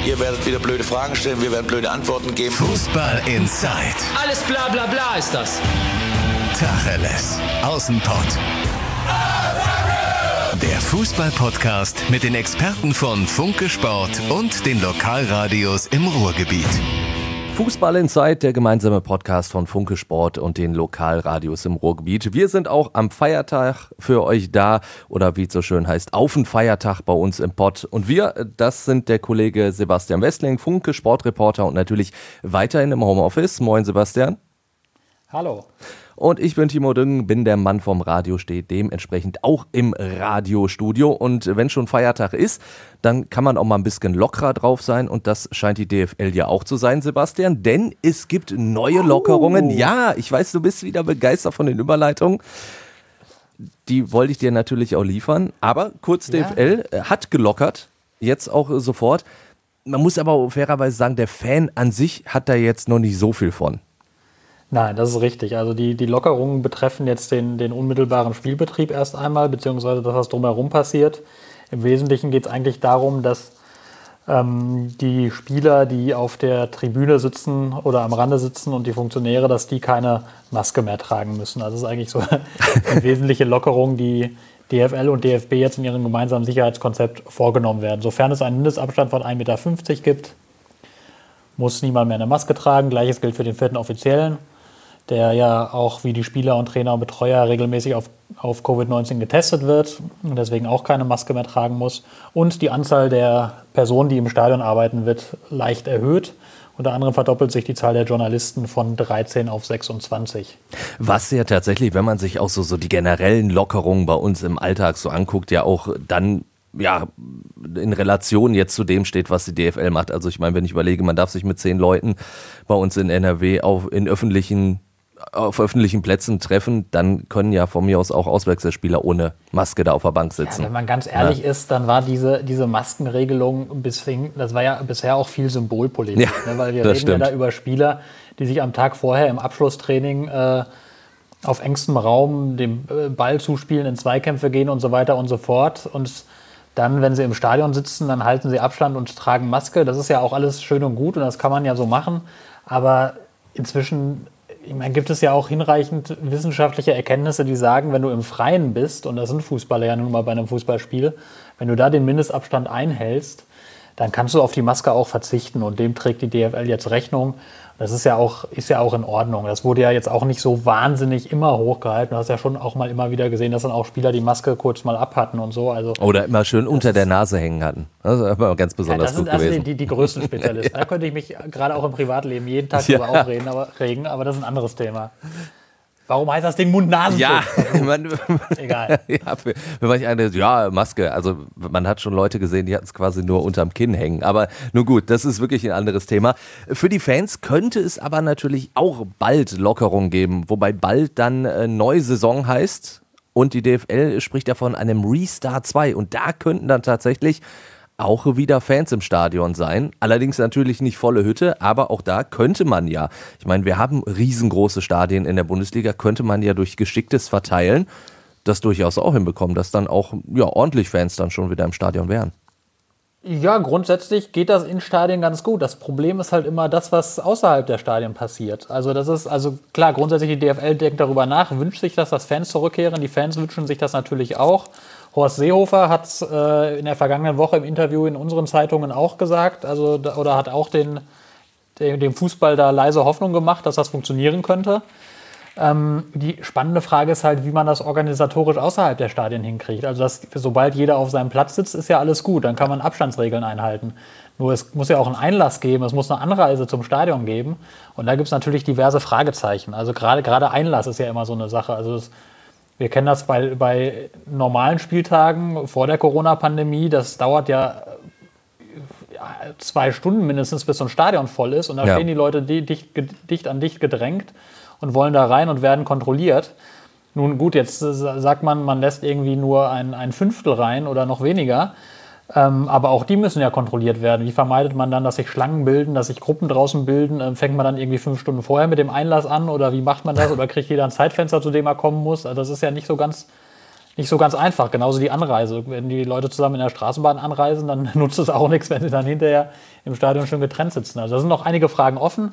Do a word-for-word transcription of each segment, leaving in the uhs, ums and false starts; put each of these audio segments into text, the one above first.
Ihr werdet wieder blöde Fragen stellen, wir werden blöde Antworten geben. Fußball Inside. Alles bla bla bla ist das. Tacheles. Außenpott. Der Fußball-Podcast mit den Experten von Funke Sport und den Lokalradios im Ruhrgebiet. Fußball Inside, der gemeinsame Podcast von Funke Sport und den Lokalradios im Ruhrgebiet. Wir sind auch am Feiertag für euch da, oder wie es so schön heißt, auf den Feiertag bei uns im Pott. Und wir, das sind der Kollege Sebastian Westling, Funke Sportreporter und natürlich weiterhin im Homeoffice. Moin Sebastian. Hallo. Und ich bin Timo Düngen, bin der Mann vom Radio, steht dementsprechend auch im Radiostudio. Und wenn schon Feiertag ist, dann kann man auch mal ein bisschen lockerer drauf sein. Und das scheint die D F L ja auch zu sein, Sebastian. Denn es gibt neue Lockerungen. Ja, ich weiß, du bist wieder begeistert von den Überleitungen. Die wollte ich dir natürlich auch liefern. Aber kurz, D F L ja. hat gelockert, jetzt auch sofort. Man muss aber fairerweise sagen, der Fan an sich hat da jetzt noch nicht so viel von. Nein, das ist richtig. Also die, die Lockerungen betreffen jetzt den, den unmittelbaren Spielbetrieb erst einmal, beziehungsweise das, was drumherum passiert. Im Wesentlichen geht es eigentlich darum, dass ähm, die Spieler, die auf der Tribüne sitzen oder am Rande sitzen und die Funktionäre, dass die keine Maske mehr tragen müssen. Also das ist eigentlich so eine wesentliche Lockerung, die D F L und D F B jetzt in ihrem gemeinsamen Sicherheitskonzept vorgenommen werden. Sofern es einen Mindestabstand von ein Meter fünfzig gibt, muss niemand mehr eine Maske tragen. Gleiches gilt für den vierten Offiziellen, der ja auch wie die Spieler und Trainer und Betreuer regelmäßig auf, auf Covid neunzehn getestet wird und deswegen auch keine Maske mehr tragen muss. Und die Anzahl der Personen, die im Stadion arbeiten, wird leicht erhöht. Unter anderem verdoppelt sich die Zahl der Journalisten von dreizehn auf sechsundzwanzig. Was ja tatsächlich, wenn man sich auch so, so die generellen Lockerungen bei uns im Alltag so anguckt, ja auch dann ja in Relation jetzt zu dem steht, was die D F L macht. Also ich meine, wenn ich überlege, man darf sich mit zehn Leuten bei uns in N R W auf, in öffentlichen auf öffentlichen Plätzen treffen, dann können ja von mir aus auch Auswechselspieler ohne Maske da auf der Bank sitzen. Ja, wenn man ganz ehrlich ja. ist, dann war diese, diese Maskenregelung bisher, das war ja bisher auch viel Symbolpolitik, ja, ne? Weil wir reden stimmt. ja da über Spieler, die sich am Tag vorher im Abschlusstraining äh, auf engstem Raum dem Ball zuspielen, in Zweikämpfe gehen und so weiter und so fort. Und dann, wenn sie im Stadion sitzen, dann halten sie Abstand und tragen Maske. Das ist ja auch alles schön und gut und das kann man ja so machen. Aber inzwischen Ich meine, gibt es ja auch hinreichend wissenschaftliche Erkenntnisse, die sagen, wenn du im Freien bist, und das sind Fußballer ja nun mal bei einem Fußballspiel, wenn du da den Mindestabstand einhältst, dann kannst du auf die Maske auch verzichten und dem trägt die D F L jetzt Rechnung. Das ist ja auch, ist ja auch in Ordnung. Das wurde ja jetzt auch nicht so wahnsinnig immer hochgehalten. Du hast ja schon auch mal immer wieder gesehen, dass dann auch Spieler die Maske kurz mal abhatten und so. Also, oder immer schön unter der Nase hängen hatten. Das ist immer ganz besonders ja, gut gewesen. Das sind also die, die, die größten Spezialisten. ja. Da könnte ich mich gerade auch im Privatleben jeden Tag ja. drüber aufregen, aber, regen, aber das ist ein anderes Thema. Warum heißt das Ding Mund-Nasen-Schutz? Ja, man, egal. Ja, für, für manche eine, ja, Maske. Also man hat schon Leute gesehen, die hatten es quasi nur unterm Kinn hängen. Aber nun gut, das ist wirklich ein anderes Thema. Für die Fans könnte es aber natürlich auch bald Lockerungen geben, wobei bald dann äh, neue Saison heißt. Und die D F L spricht ja von einem Restart zwei. Und da könnten dann tatsächlich auch wieder Fans im Stadion sein. Allerdings natürlich nicht volle Hütte, aber auch da könnte man ja, ich meine, wir haben riesengroße Stadien in der Bundesliga, könnte man ja durch geschicktes Verteilen das durchaus auch hinbekommen, dass dann auch ja, ordentlich Fans dann schon wieder im Stadion wären. Ja, grundsätzlich geht das in Stadien ganz gut. Das Problem ist halt immer das, was außerhalb der Stadien passiert. Also das ist, also klar, grundsätzlich die D F L denkt darüber nach, wünscht sich das, dass Fans zurückkehren. Die Fans wünschen sich das natürlich auch. Horst Seehofer hat es äh, in der vergangenen Woche im Interview in unseren Zeitungen auch gesagt, also oder hat auch den, den, dem Fußball da leise Hoffnung gemacht, dass das funktionieren könnte. Ähm, die spannende Frage ist halt, wie man das organisatorisch außerhalb der Stadien hinkriegt. Also dass, sobald jeder auf seinem Platz sitzt, ist ja alles gut, dann kann man Abstandsregeln einhalten. Nur es muss ja auch einen Einlass geben, es muss eine Anreise zum Stadion geben und da gibt es natürlich diverse Fragezeichen. Also gerade gerade Einlass ist ja immer so eine Sache. Also das, wir kennen das bei, bei normalen Spieltagen vor der Corona-Pandemie, das dauert ja zwei Stunden mindestens, bis so ein Stadion voll ist und da ja. stehen die Leute dicht, dicht an dicht gedrängt und wollen da rein und werden kontrolliert. Nun gut, jetzt sagt man, man lässt irgendwie nur ein, ein Fünftel rein oder noch weniger. Ähm, aber auch die müssen ja kontrolliert werden. Wie vermeidet man dann, dass sich Schlangen bilden, dass sich Gruppen draußen bilden? Ähm, fängt man dann irgendwie fünf Stunden vorher mit dem Einlass an oder wie macht man das? Oder kriegt jeder ein Zeitfenster, zu dem er kommen muss? Also das ist ja nicht so ganz, nicht so ganz einfach. Genauso die Anreise. Wenn die Leute zusammen in der Straßenbahn anreisen, dann nutzt es auch nichts, wenn sie dann hinterher im Stadion schon getrennt sitzen. Also da sind noch einige Fragen offen.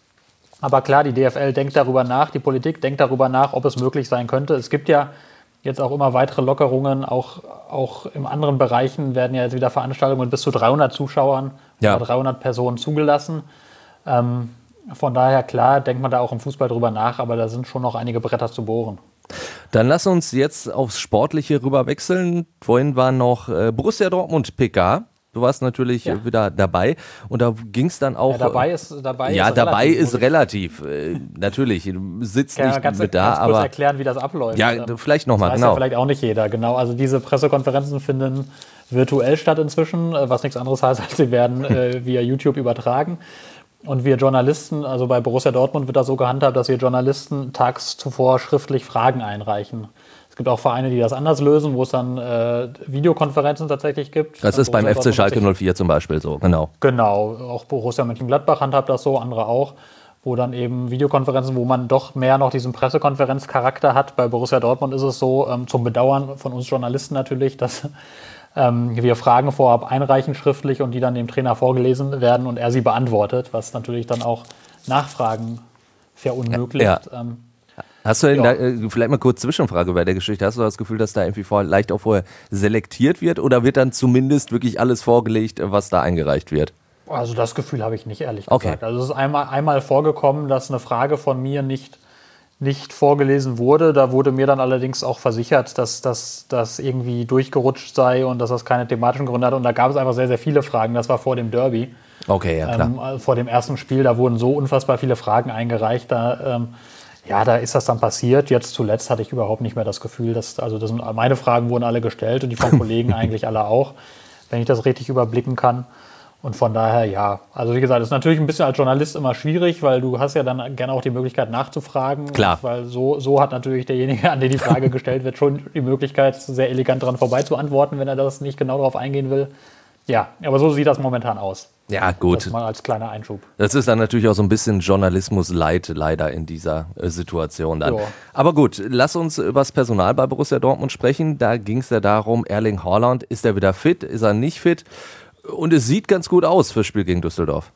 Aber klar, die D F L denkt darüber nach, die Politik denkt darüber nach, ob es möglich sein könnte. Es gibt ja jetzt auch immer weitere Lockerungen, auch, auch in anderen Bereichen werden ja jetzt wieder Veranstaltungen mit bis zu dreihundert Zuschauern ja. oder dreihundert Personen zugelassen. Ähm, von daher, klar, denkt man da auch im Fußball drüber nach, aber da sind schon noch einige Bretter zu bohren. Dann lass uns jetzt aufs Sportliche rüber wechseln. Vorhin war noch äh, Borussia Dortmund P K. Du warst natürlich ja. wieder dabei und da ging es dann auch... Ja, dabei ist dabei Ja, ist dabei relativ, ist relativ. Äh, natürlich, du sitzt Kann nicht ganz, mit da, ganz kurz aber... erklären, wie das abläuft. Ja, ähm, vielleicht nochmal, genau. Das weiß ja vielleicht auch nicht jeder, genau. Also diese Pressekonferenzen finden virtuell statt inzwischen, was nichts anderes heißt, als sie werden äh, via YouTube übertragen. Und wir Journalisten, also bei Borussia Dortmund wird das so gehandhabt, dass wir Journalisten tags zuvor schriftlich Fragen einreichen. Es gibt auch Vereine, die das anders lösen, wo es dann äh, Videokonferenzen tatsächlich gibt. Das ist beim F C Schalke null vier zum Beispiel so, genau. Genau, auch Borussia Mönchengladbach handhabt das so, andere auch, wo dann eben Videokonferenzen, wo man doch mehr noch diesen Pressekonferenzcharakter hat. Bei Borussia Dortmund ist es so, ähm, zum Bedauern von uns Journalisten natürlich, dass ähm, wir Fragen vorab einreichen schriftlich und die dann dem Trainer vorgelesen werden und er sie beantwortet, was natürlich dann auch Nachfragen verunmöglicht. Ja. Ähm, Hast du denn Ja. da, äh, vielleicht mal kurz Zwischenfrage bei der Geschichte, hast du das Gefühl, dass da irgendwie vor, leicht auch vorher selektiert wird oder wird dann zumindest wirklich alles vorgelegt, was da eingereicht wird? Also das Gefühl habe ich nicht, ehrlich Okay. gesagt. Also es ist einmal, einmal vorgekommen, dass eine Frage von mir nicht, nicht vorgelesen wurde. Da wurde mir dann allerdings auch versichert, dass das irgendwie durchgerutscht sei und dass das keine thematischen Gründe hat. Und da gab es einfach sehr, sehr viele Fragen. Das war vor dem Derby. Okay, ja klar. Ähm, vor dem ersten Spiel, da wurden so unfassbar viele Fragen eingereicht. Da, ähm, ja, da ist das dann passiert. Jetzt zuletzt hatte ich überhaupt nicht mehr das Gefühl, dass, also das sind, meine Fragen wurden alle gestellt und die von Kollegen eigentlich alle auch, wenn ich das richtig überblicken kann. Und von daher, ja, also wie gesagt, ist natürlich ein bisschen als Journalist immer schwierig, weil du hast ja dann gerne auch die Möglichkeit nachzufragen. Klar. Weil so, so hat natürlich derjenige, an den die Frage gestellt wird, schon die Möglichkeit, sehr elegant dran vorbei zu antworten, wenn er das nicht genau darauf eingehen will. Ja, aber so sieht das momentan aus. Ja, gut. Das mal als kleiner Einschub. Das ist dann natürlich auch so ein bisschen Journalismus-Light leider in dieser äh, Situation dann. Ja. Aber gut, lass uns über das Personal bei Borussia Dortmund sprechen. Da ging es ja darum, Erling Haaland, ist er wieder fit, ist er nicht fit? Und es sieht ganz gut aus fürs Spiel gegen Düsseldorf.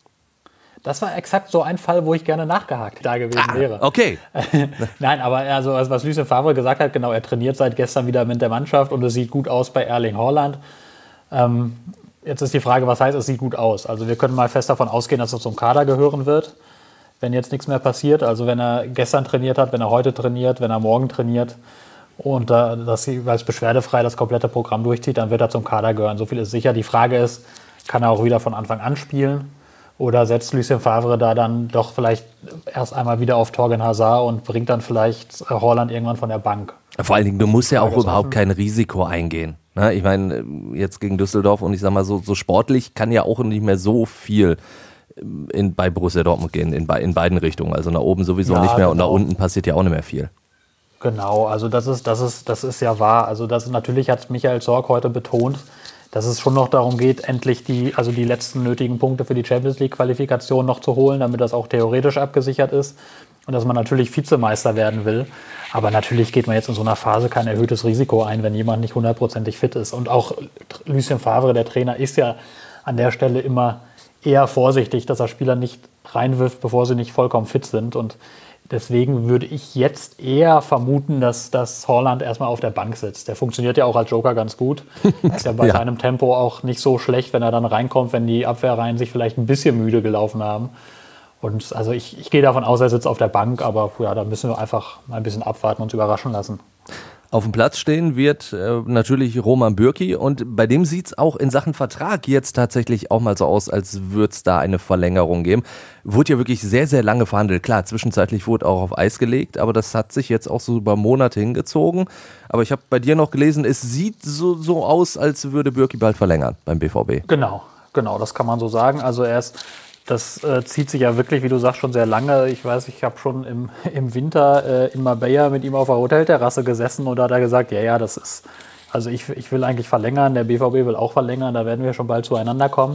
Das war exakt so ein Fall, wo ich gerne nachgehakt da gewesen Ah, wäre. okay. Nein, aber also, was Lucien Favre gesagt hat, genau, er trainiert seit gestern wieder mit der Mannschaft und es sieht gut aus bei Erling Haaland. Ähm, jetzt ist die Frage, was heißt, es sieht gut aus? Also wir können mal fest davon ausgehen, dass er zum Kader gehören wird, wenn jetzt nichts mehr passiert. Also wenn er gestern trainiert hat, wenn er heute trainiert, wenn er morgen trainiert und äh, dass jeweils beschwerdefrei das komplette Programm durchzieht, dann wird er zum Kader gehören. So viel ist sicher. Die Frage ist, kann er auch wieder von Anfang an spielen? Oder setzt Lucien Favre da dann doch vielleicht erst einmal wieder auf Torgen Hazard und bringt dann vielleicht Haaland irgendwann von der Bank? Vor allen Dingen, du musst ja auch Frage ist überhaupt offen. kein Risiko eingehen. Ne? Ich meine, jetzt gegen Düsseldorf und ich sag mal so, so sportlich kann ja auch nicht mehr so viel in, bei Borussia Dortmund gehen, in, in beiden Richtungen. Also nach oben sowieso Ja, nicht mehr und nach genau. unten passiert ja auch nicht mehr viel. Genau, also das ist, das ist, das ist ja wahr. Also das natürlich hat Michael Zorc heute betont, dass es schon noch darum geht, endlich die, also die letzten nötigen Punkte für die Champions League-Qualifikation noch zu holen, damit das auch theoretisch abgesichert ist und dass man natürlich Vizemeister werden will. Aber natürlich geht man jetzt in so einer Phase kein erhöhtes Risiko ein, wenn jemand nicht hundertprozentig fit ist. Und auch Lucien Favre, der Trainer, ist ja an der Stelle immer eher vorsichtig, dass er Spieler nicht reinwirft, bevor sie nicht vollkommen fit sind. Und deswegen würde ich jetzt eher vermuten, dass, dass Haaland erstmal auf der Bank sitzt. Der funktioniert ja auch als Joker ganz gut. Ist ja bei Ja. seinem Tempo auch nicht so schlecht, wenn er dann reinkommt, wenn die Abwehrreihen sich vielleicht ein bisschen müde gelaufen haben. Und also ich, ich gehe davon aus, er sitzt auf der Bank, aber ja, da müssen wir einfach mal ein bisschen abwarten und uns überraschen lassen. Auf dem Platz stehen wird äh, natürlich Roman Bürki und bei dem sieht es auch in Sachen Vertrag jetzt tatsächlich auch mal so aus, als würde es da eine Verlängerung geben. Wurde ja wirklich sehr, sehr lange verhandelt. Klar, zwischenzeitlich wurde auch auf Eis gelegt, aber das hat sich jetzt auch so über Monate hingezogen. Aber ich habe bei dir noch gelesen, es sieht so, so aus, als würde Bürki bald verlängern beim B V B. Genau, genau, das kann man so sagen. Also er ist, das äh, zieht sich ja wirklich, wie du sagst, schon sehr lange. Ich weiß, ich habe schon im, im Winter äh, in Marbella mit ihm auf der Hotelterrasse gesessen und da hat er gesagt, ja, ja, das ist, also ich, ich will eigentlich verlängern, der B V B will auch verlängern, da werden wir schon bald zueinander kommen.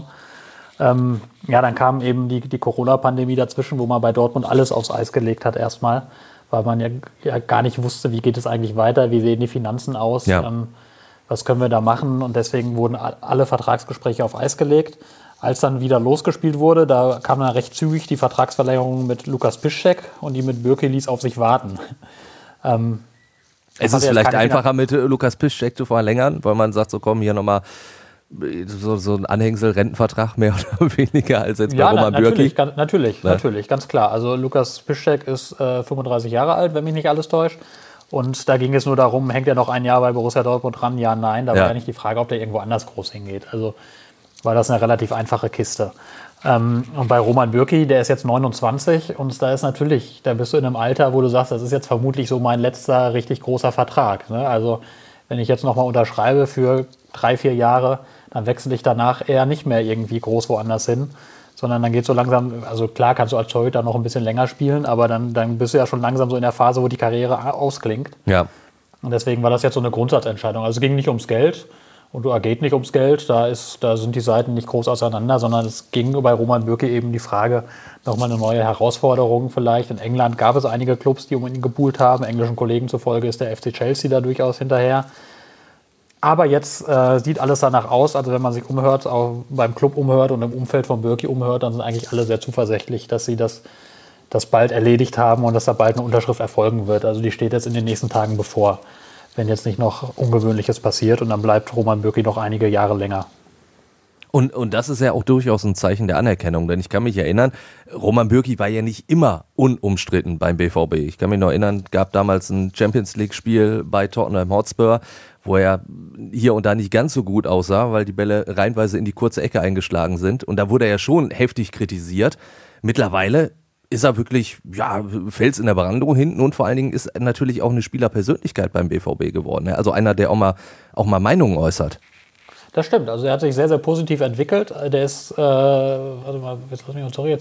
Ähm, ja, dann kam eben die, die Corona-Pandemie dazwischen, wo man bei Dortmund alles aufs Eis gelegt hat erstmal. weil man ja, ja gar nicht wusste, wie geht es eigentlich weiter, wie sehen die Finanzen aus, Ja. ähm, was können wir da machen. Und deswegen wurden alle Vertragsgespräche auf Eis gelegt. Als dann wieder losgespielt wurde, da kam dann recht zügig die Vertragsverlängerung mit Lukas Piszczek und die mit Bürki ließ auf sich warten. ähm, Es hat ist jetzt vielleicht keine einfacher mit äh, Lukas Piszczek zu verlängern, weil man sagt, so komm, hier nochmal so, so ein Anhängsel, Rentenvertrag mehr oder weniger als jetzt bei Ja, Roman na, Bürki. natürlich, ganz, natürlich, Ja. natürlich, ganz klar. Also Lukas Piszczek ist äh, fünfunddreißig Jahre alt, wenn mich nicht alles täuscht. Und da ging es nur darum, hängt er noch ein Jahr bei Borussia Dortmund dran? Ja, nein. Da Ja. war ja nicht die Frage, ob der irgendwo anders groß hingeht. Also war das eine relativ einfache Kiste. Ähm, und bei Roman Bürki, der ist jetzt neunundzwanzig und da ist natürlich, da bist du in einem Alter, wo du sagst, das ist jetzt vermutlich so mein letzter richtig großer Vertrag. Ne? Also wenn ich jetzt nochmal unterschreibe für drei, vier Jahre, dann wechsle ich danach eher nicht mehr irgendwie groß woanders hin, sondern dann geht so langsam, also klar kannst du als Torhüter noch ein bisschen länger spielen, aber dann, dann bist du ja schon langsam so in der Phase, wo die Karriere ausklingt. Ja. Und deswegen war das jetzt so eine Grundsatzentscheidung. Also es ging nicht ums Geld und es geht nicht ums Geld, da, ist, da sind die Seiten nicht groß auseinander, sondern es ging bei Roman Bürki eben die Frage, nochmal eine neue Herausforderung vielleicht. In England gab es einige Clubs, die um ihn gebuhlt haben. Englischen Kollegen zufolge ist der F C Chelsea da durchaus hinterher. Aber jetzt äh, sieht alles danach aus, also wenn man sich umhört, auch beim Club umhört und im Umfeld von Bürki umhört, dann sind eigentlich alle sehr zuversichtlich, dass sie das, das bald erledigt haben und dass da bald eine Unterschrift erfolgen wird. Also die steht jetzt in den nächsten Tagen bevor, wenn jetzt nicht noch Ungewöhnliches passiert und dann bleibt Roman Bürki noch einige Jahre länger. Und, und das ist ja auch durchaus ein Zeichen der Anerkennung, denn ich kann mich erinnern, Roman Bürki war ja nicht immer unumstritten beim B V B. Ich kann mich noch erinnern, gab damals ein Champions-League-Spiel bei Tottenham Hotspur, wo er hier und da nicht ganz so gut aussah, weil die Bälle reihenweise in die kurze Ecke eingeschlagen sind. Und da wurde er schon heftig kritisiert. Mittlerweile ist er wirklich, ja, Fels in der Brandung hinten und vor allen Dingen ist er natürlich auch eine Spielerpersönlichkeit beim B V B geworden. Also einer, der auch mal, auch mal Meinungen äußert. Das stimmt, also er hat sich sehr, sehr positiv entwickelt. Der ist, äh, warte mal, jetzt lass mich mal sorry,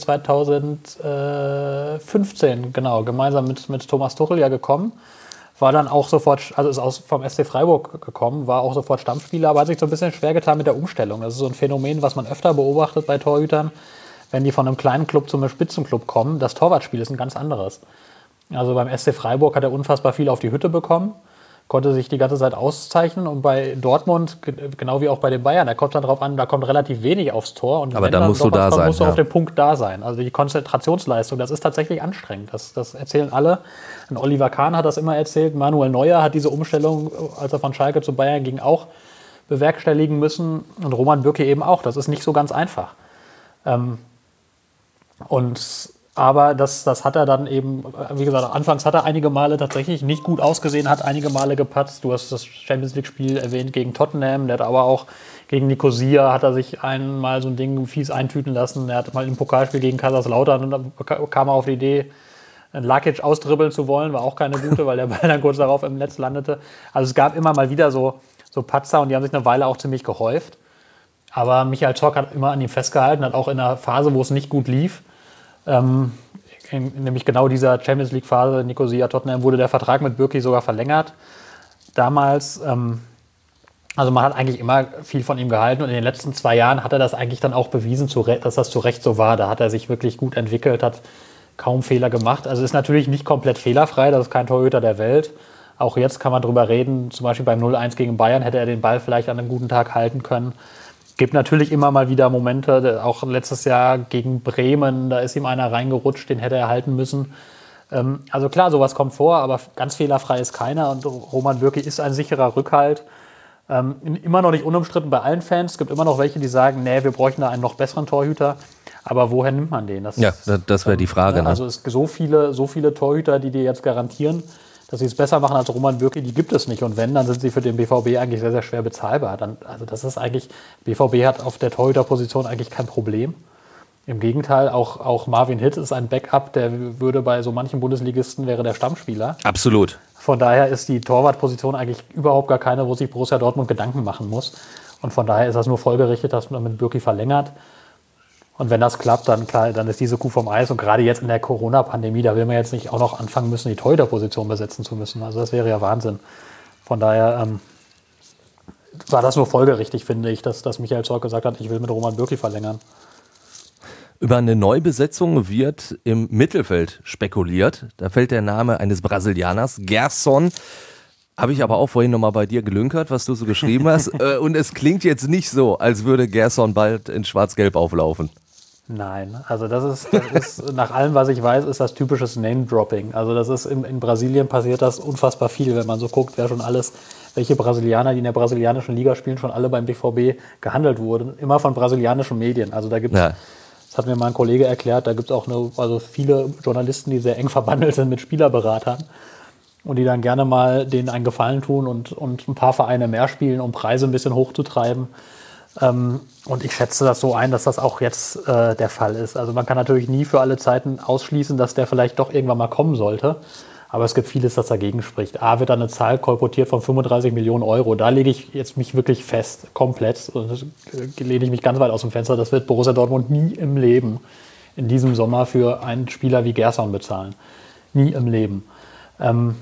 zweitausendfünfzehn, genau, gemeinsam mit, mit Thomas Tuchel ja gekommen. War dann auch sofort, also ist aus, vom S C Freiburg gekommen, war auch sofort Stammspieler, aber hat sich so ein bisschen schwer getan mit der Umstellung. Das ist so ein Phänomen, was man öfter beobachtet bei Torhütern, wenn die von einem kleinen Club zu einem Spitzenclub kommen. Das Torwartspiel ist ein ganz anderes. Also beim S C Freiburg hat er unfassbar viel auf die Hütte bekommen, konnte sich die ganze Zeit auszeichnen und bei Dortmund, genau wie auch bei den Bayern, da kommt dann drauf an, da kommt relativ wenig aufs Tor. Und aber wenn dann musst du da kommt, sein. musst du ja. auf dem Punkt da sein. Also die Konzentrationsleistung, das ist tatsächlich anstrengend. Das, das erzählen alle. Und Oliver Kahn hat das immer erzählt. Manuel Neuer hat diese Umstellung, als er von Schalke zu Bayern ging, auch bewerkstelligen müssen. Und Roman Bürki eben auch. Das ist nicht so ganz einfach. Ähm, und Aber das, das hat er dann eben, wie gesagt, anfangs hat er einige Male tatsächlich nicht gut ausgesehen, hat einige Male gepatzt. Du hast das Champions-League-Spiel erwähnt gegen Tottenham, der hat aber auch gegen Nicosia hat er sich einmal so ein Ding fies eintüten lassen. Er hat mal im Pokalspiel gegen Kaiserslautern und dann kam er auf die Idee, einen Lakic ausdribbeln zu wollen, war auch keine gute, weil der Ball dann kurz darauf im Netz landete. Also es gab immer mal wieder so, so Patzer und die haben sich eine Weile auch ziemlich gehäuft. Aber Michael Zorc hat immer an ihm festgehalten, hat auch in einer Phase, wo es nicht gut lief, Ähm, in, nämlich genau dieser Champions League Phase, Nicosia, Tottenham, wurde der Vertrag mit Bürki sogar verlängert. Damals, ähm, also man hat eigentlich immer viel von ihm gehalten und in den letzten zwei Jahren hat er das eigentlich dann auch bewiesen, dass das zu Recht so war. Da hat er sich wirklich gut entwickelt, hat kaum Fehler gemacht. Also ist natürlich nicht komplett fehlerfrei, das ist kein Torhüter der Welt. Auch jetzt kann man drüber reden, zum Beispiel beim null eins gegen Bayern hätte er den Ball vielleicht an einem guten Tag halten können. Gibt natürlich immer mal wieder Momente, auch letztes Jahr gegen Bremen, da ist ihm einer reingerutscht, den hätte er halten müssen. Also klar, sowas kommt vor, aber ganz fehlerfrei ist keiner und Roman Bürki ist ein sicherer Rückhalt. Immer noch nicht unumstritten bei allen Fans, es gibt immer noch welche, die sagen, nee, wir bräuchten da einen noch besseren Torhüter, aber woher nimmt man den? Das, ja, das wäre die Frage. Ne? Also es so viele, so viele Torhüter, die dir jetzt garantieren, dass sie es besser machen als Roman Bürki, die gibt es nicht. Und wenn, dann sind sie für den B V B eigentlich sehr, sehr schwer bezahlbar. Dann, also das ist eigentlich, B V B hat auf der Torhüterposition eigentlich kein Problem. Im Gegenteil, auch, auch Marvin Hitt ist ein Backup, der würde bei so manchen Bundesligisten, wäre der Stammspieler. Absolut. Von daher ist die Torwartposition eigentlich überhaupt gar keine, wo sich Borussia Dortmund Gedanken machen muss. Und von daher ist das nur folgerichtet, dass man mit Bürki verlängert. Und wenn das klappt, dann, klar, dann ist diese Kuh vom Eis. Und gerade jetzt in der Corona-Pandemie, da will man jetzt nicht auch noch anfangen müssen, die Torhüterposition besetzen zu müssen. Also das wäre ja Wahnsinn. Von daher ähm, war das nur folgerichtig, finde ich, dass, dass Michael Zorc gesagt hat, ich will mit Roman Bürki verlängern. Über eine Neubesetzung wird im Mittelfeld spekuliert. Da fällt der Name eines Brasilianers, Gerson. Habe ich aber auch vorhin nochmal bei dir gelünkert, was du so geschrieben hast. Und es klingt jetzt nicht so, als würde Gerson bald in Schwarz-Gelb auflaufen. Nein, also das ist, das ist nach allem, was ich weiß, ist das typisches Name-Dropping. Also das ist in, in Brasilien passiert das unfassbar viel, wenn man so guckt, wer schon alles, welche Brasilianer, die in der brasilianischen Liga spielen, schon alle beim B V B gehandelt wurden. Immer von brasilianischen Medien. Also da gibt es, ja. Das hat mir mal ein Kollege erklärt, da gibt es auch eine, also viele Journalisten, die sehr eng verbandelt sind mit Spielerberatern und die dann gerne mal denen einen Gefallen tun und, und ein paar Vereine mehr spielen, um Preise ein bisschen hochzutreiben. Ähm, und ich schätze das so ein, dass das auch jetzt äh, der Fall ist. Also man kann natürlich nie für alle Zeiten ausschließen, dass der vielleicht doch irgendwann mal kommen sollte. Aber es gibt vieles, das dagegen spricht. A, wird da eine Zahl kolportiert von fünfunddreißig Millionen Euro. Da lege ich jetzt mich wirklich fest, komplett. Und das lehne ich mich ganz weit aus dem Fenster. Das wird Borussia Dortmund nie im Leben in diesem Sommer für einen Spieler wie Gerson bezahlen. Nie im Leben. Ähm,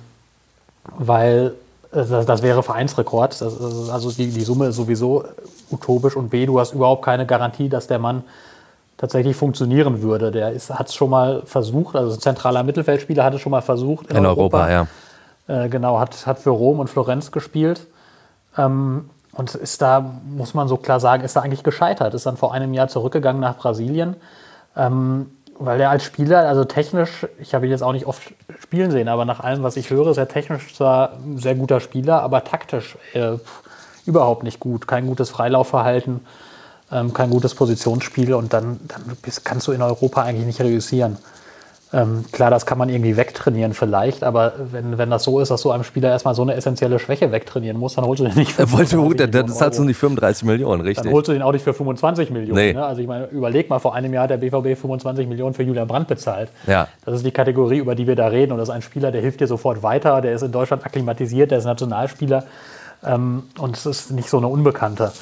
weil das, das wäre Vereinsrekord. Das ist, also die, die Summe ist sowieso utopisch. Und B, du hast überhaupt keine Garantie, dass der Mann tatsächlich funktionieren würde. Der hat es schon mal versucht, also ein zentraler Mittelfeldspieler hat es schon mal versucht. In, in Europa, Europa, ja. Äh, genau, hat, hat für Rom und Florenz gespielt. Ähm, und ist da, muss man so klar sagen, ist da eigentlich gescheitert. Ist dann vor einem Jahr zurückgegangen nach Brasilien. Ähm, weil er als Spieler, also technisch, ich habe ihn jetzt auch nicht oft spielen sehen, aber nach allem, was ich höre, ist er technisch zwar ein sehr guter Spieler, aber taktisch äh, überhaupt nicht gut. Kein gutes Freilaufverhalten, ähm, kein gutes Positionsspiel und dann, dann bist, kannst du in Europa eigentlich nicht reüssieren. Ähm, klar, das kann man irgendwie wegtrainieren vielleicht, aber wenn, wenn das so ist, dass du einem Spieler erstmal so eine essentielle Schwäche wegtrainieren musst, dann holst du den nicht für fünfundzwanzig Millionen. Das zahlst du nicht fünfunddreißig Millionen, richtig. Dann holst du den auch nicht für fünfundzwanzig Millionen. Nee. Ne? Also ich meine, überleg mal, vor einem Jahr hat der B V B fünfundzwanzig Millionen für Julian Brandt bezahlt. Ja. Das ist die Kategorie, über die wir da reden. Und das ist ein Spieler, der hilft dir sofort weiter, der ist in Deutschland akklimatisiert, der ist Nationalspieler ähm, und es ist nicht so eine Unbekannte.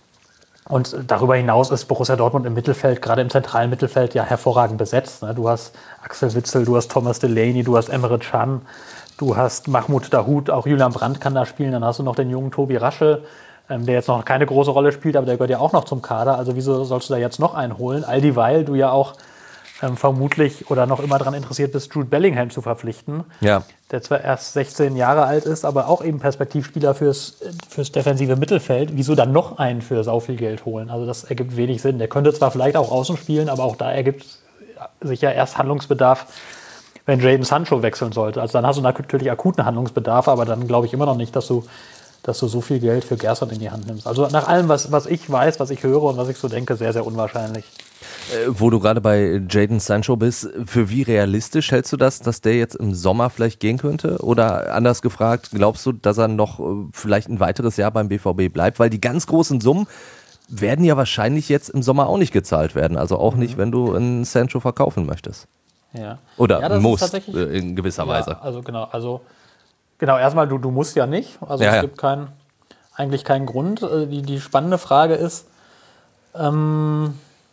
Und darüber hinaus ist Borussia Dortmund im Mittelfeld, gerade im zentralen Mittelfeld, ja hervorragend besetzt. Du hast Axel Witsel, du hast Thomas Delaney, du hast Emre Can, du hast Mahmoud Dahoud, auch Julian Brandt kann da spielen. Dann hast du noch den jungen Tobi Raschel, der jetzt noch keine große Rolle spielt, aber der gehört ja auch noch zum Kader. Also wieso sollst du da jetzt noch einen holen? All dieweil du ja auch ähm, vermutlich oder noch immer daran interessiert bist, Jude Bellingham zu verpflichten. Ja. Der zwar erst sechzehn Jahre alt ist, aber auch eben Perspektivspieler fürs, fürs defensive Mittelfeld. Wieso dann noch einen für sau viel Geld holen? Also das ergibt wenig Sinn. Der könnte zwar vielleicht auch außen spielen, aber auch da ergibt sich ja erst Handlungsbedarf, wenn Jadon Sancho wechseln sollte. Also dann hast du natürlich akuten Handlungsbedarf, aber dann glaube ich immer noch nicht, dass du, dass du so viel Geld für Gerson in die Hand nimmst. Also nach allem, was, was ich weiß, was ich höre und was ich so denke, sehr, sehr unwahrscheinlich. Äh, wo du gerade bei Jadon Sancho bist, für wie realistisch hältst du das, dass der jetzt im Sommer vielleicht gehen könnte? Oder anders gefragt, glaubst du, dass er noch äh, vielleicht ein weiteres Jahr beim B V B bleibt? Weil die ganz großen Summen werden ja wahrscheinlich jetzt im Sommer auch nicht gezahlt werden. Also auch mhm. nicht, wenn du einen Sancho verkaufen möchtest. Ja. Oder ja, musst äh, in gewisser ja, Weise. Also genau, also genau, erstmal, du, du musst ja nicht. Also ja, es ja. gibt kein, eigentlich keinen Grund. Die, die spannende Frage ist, ähm,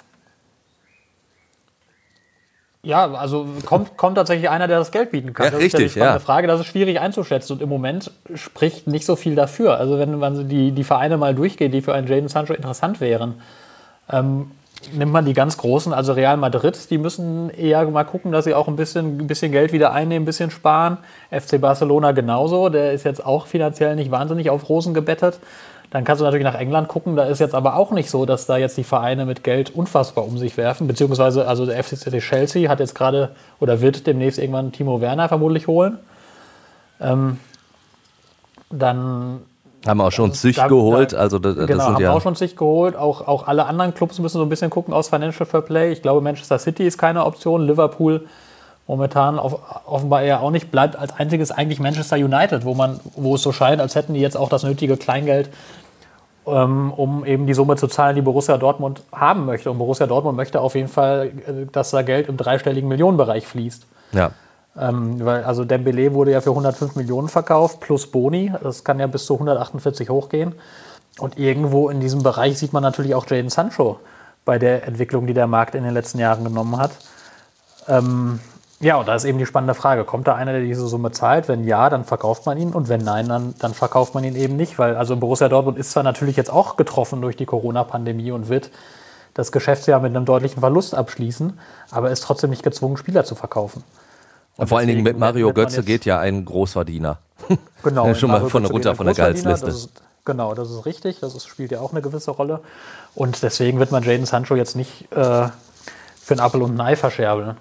ja, also kommt, kommt tatsächlich einer, der das Geld bieten kann. Ja, das richtig, ist ja die spannende ja. Frage, das ist schwierig einzuschätzen und im Moment spricht nicht so viel dafür. Also wenn man die, die Vereine mal durchgeht, die für einen Jadon Sancho interessant wären, ähm, nimmt man die ganz Großen, also Real Madrid, die müssen eher mal gucken, dass sie auch ein bisschen, ein bisschen Geld wieder einnehmen, ein bisschen sparen. F C Barcelona genauso, der ist jetzt auch finanziell nicht wahnsinnig auf Rosen gebettet. Dann kannst du natürlich nach England gucken, da ist jetzt aber auch nicht so, dass da jetzt die Vereine mit Geld unfassbar um sich werfen, beziehungsweise also der F C Chelsea hat jetzt gerade oder wird demnächst irgendwann Timo Werner vermutlich holen. Ähm, dann haben auch schon also, zig da, geholt. Da, also das, genau, das sind haben ja auch schon zig geholt. Auch, auch alle anderen Clubs müssen so ein bisschen gucken aus Financial Fair Play. Ich glaube, Manchester City ist keine Option. Liverpool momentan auf, offenbar eher auch nicht. Bleibt als einziges eigentlich Manchester United, wo, man, wo es so scheint, als hätten die jetzt auch das nötige Kleingeld, ähm, um eben die Summe zu zahlen, die Borussia Dortmund haben möchte. Und Borussia Dortmund möchte auf jeden Fall, dass da Geld im dreistelligen Millionenbereich fließt. Ja. Ähm, weil, also Dembélé wurde ja für hundertfünf Millionen verkauft, plus Boni. Das kann ja bis zu hundertachtundvierzig hochgehen. Und irgendwo in diesem Bereich sieht man natürlich auch Jadon Sancho bei der Entwicklung, die der Markt in den letzten Jahren genommen hat. Ähm, ja, und da ist eben die spannende Frage. Kommt da einer, der diese Summe zahlt? Wenn ja, dann verkauft man ihn. Und wenn nein, dann, dann verkauft man ihn eben nicht. Weil also Borussia Dortmund ist zwar natürlich jetzt auch getroffen durch die Corona-Pandemie und wird das Geschäftsjahr mit einem deutlichen Verlust abschließen, aber ist trotzdem nicht gezwungen, Spieler zu verkaufen. Und vor allen Dingen mit Mario Götze geht ja ein Großverdiener. Genau. Ja, schon mal von runter von der Gehaltsliste. Das ist, genau, das ist richtig. Das ist, spielt ja auch eine gewisse Rolle. Und deswegen wird man Jadon Sancho jetzt nicht äh, für einen Apfel und ein Ei verscherbeln.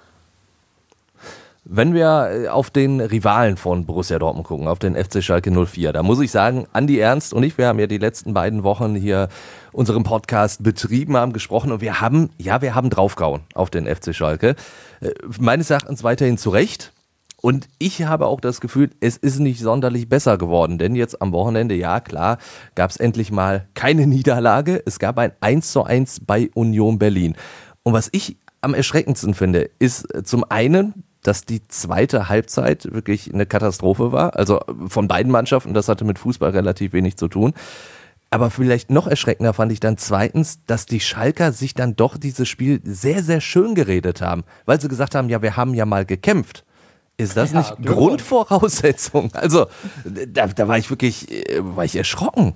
Wenn wir auf den Rivalen von Borussia Dortmund gucken, auf den F C Schalke null vier, da muss ich sagen, Andi Ernst und ich, wir haben ja die letzten beiden Wochen hier unseren Podcast betrieben, haben gesprochen und wir haben, ja, wir haben draufgehauen auf den F C Schalke. Meines Erachtens weiterhin zu Recht. Und ich habe auch das Gefühl, es ist nicht sonderlich besser geworden, denn jetzt am Wochenende, ja klar, gab es endlich mal keine Niederlage. Es gab ein eins zu eins bei Union Berlin. Und was ich am erschreckendsten finde, ist zum einen, dass die zweite Halbzeit wirklich eine Katastrophe war. Also von beiden Mannschaften, das hatte mit Fußball relativ wenig zu tun. Aber vielleicht noch erschreckender fand ich dann zweitens, dass die Schalker sich dann doch dieses Spiel sehr, sehr schön geredet haben. Weil sie gesagt haben, ja, wir haben ja mal gekämpft. Ist das ja nicht Grundvoraussetzung? Also da, da war ich wirklich war ich erschrocken.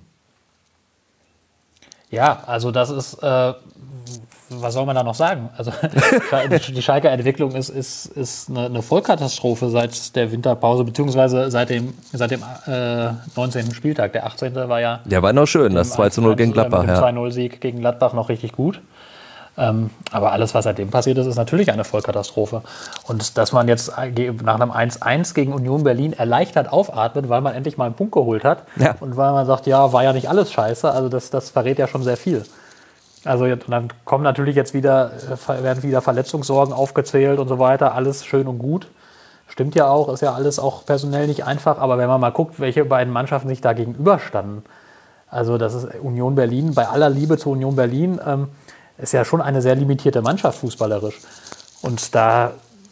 Ja, also das ist... Äh was soll man da noch sagen? Also die Schalker Entwicklung ist, ist, ist eine, eine Vollkatastrophe seit der Winterpause, beziehungsweise seit dem, seit dem äh, neunzehnten Spieltag. Der achtzehnte war ja... Der war noch schön, das zwei zu null gegen Gladbach. Mit dem zwei null Sieg gegen Gladbach noch richtig gut. Ähm, aber alles, was seitdem passiert ist, ist natürlich eine Vollkatastrophe. Und dass man jetzt nach einem eins eins gegen Union Berlin erleichtert aufatmet, weil man endlich mal einen Punkt geholt hat ja. und weil man sagt, ja, war ja nicht alles scheiße, also das, das verrät ja schon sehr viel. Also jetzt, dann kommen natürlich jetzt wieder, werden wieder Verletzungssorgen aufgezählt und so weiter. Alles schön und gut. Stimmt ja auch, ist ja alles auch personell nicht einfach. Aber wenn man mal guckt, welche beiden Mannschaften sich da gegenüberstanden. Also das ist Union Berlin, bei aller Liebe zu Union Berlin, ähm, ist ja schon eine sehr limitierte Mannschaft fußballerisch. Und da,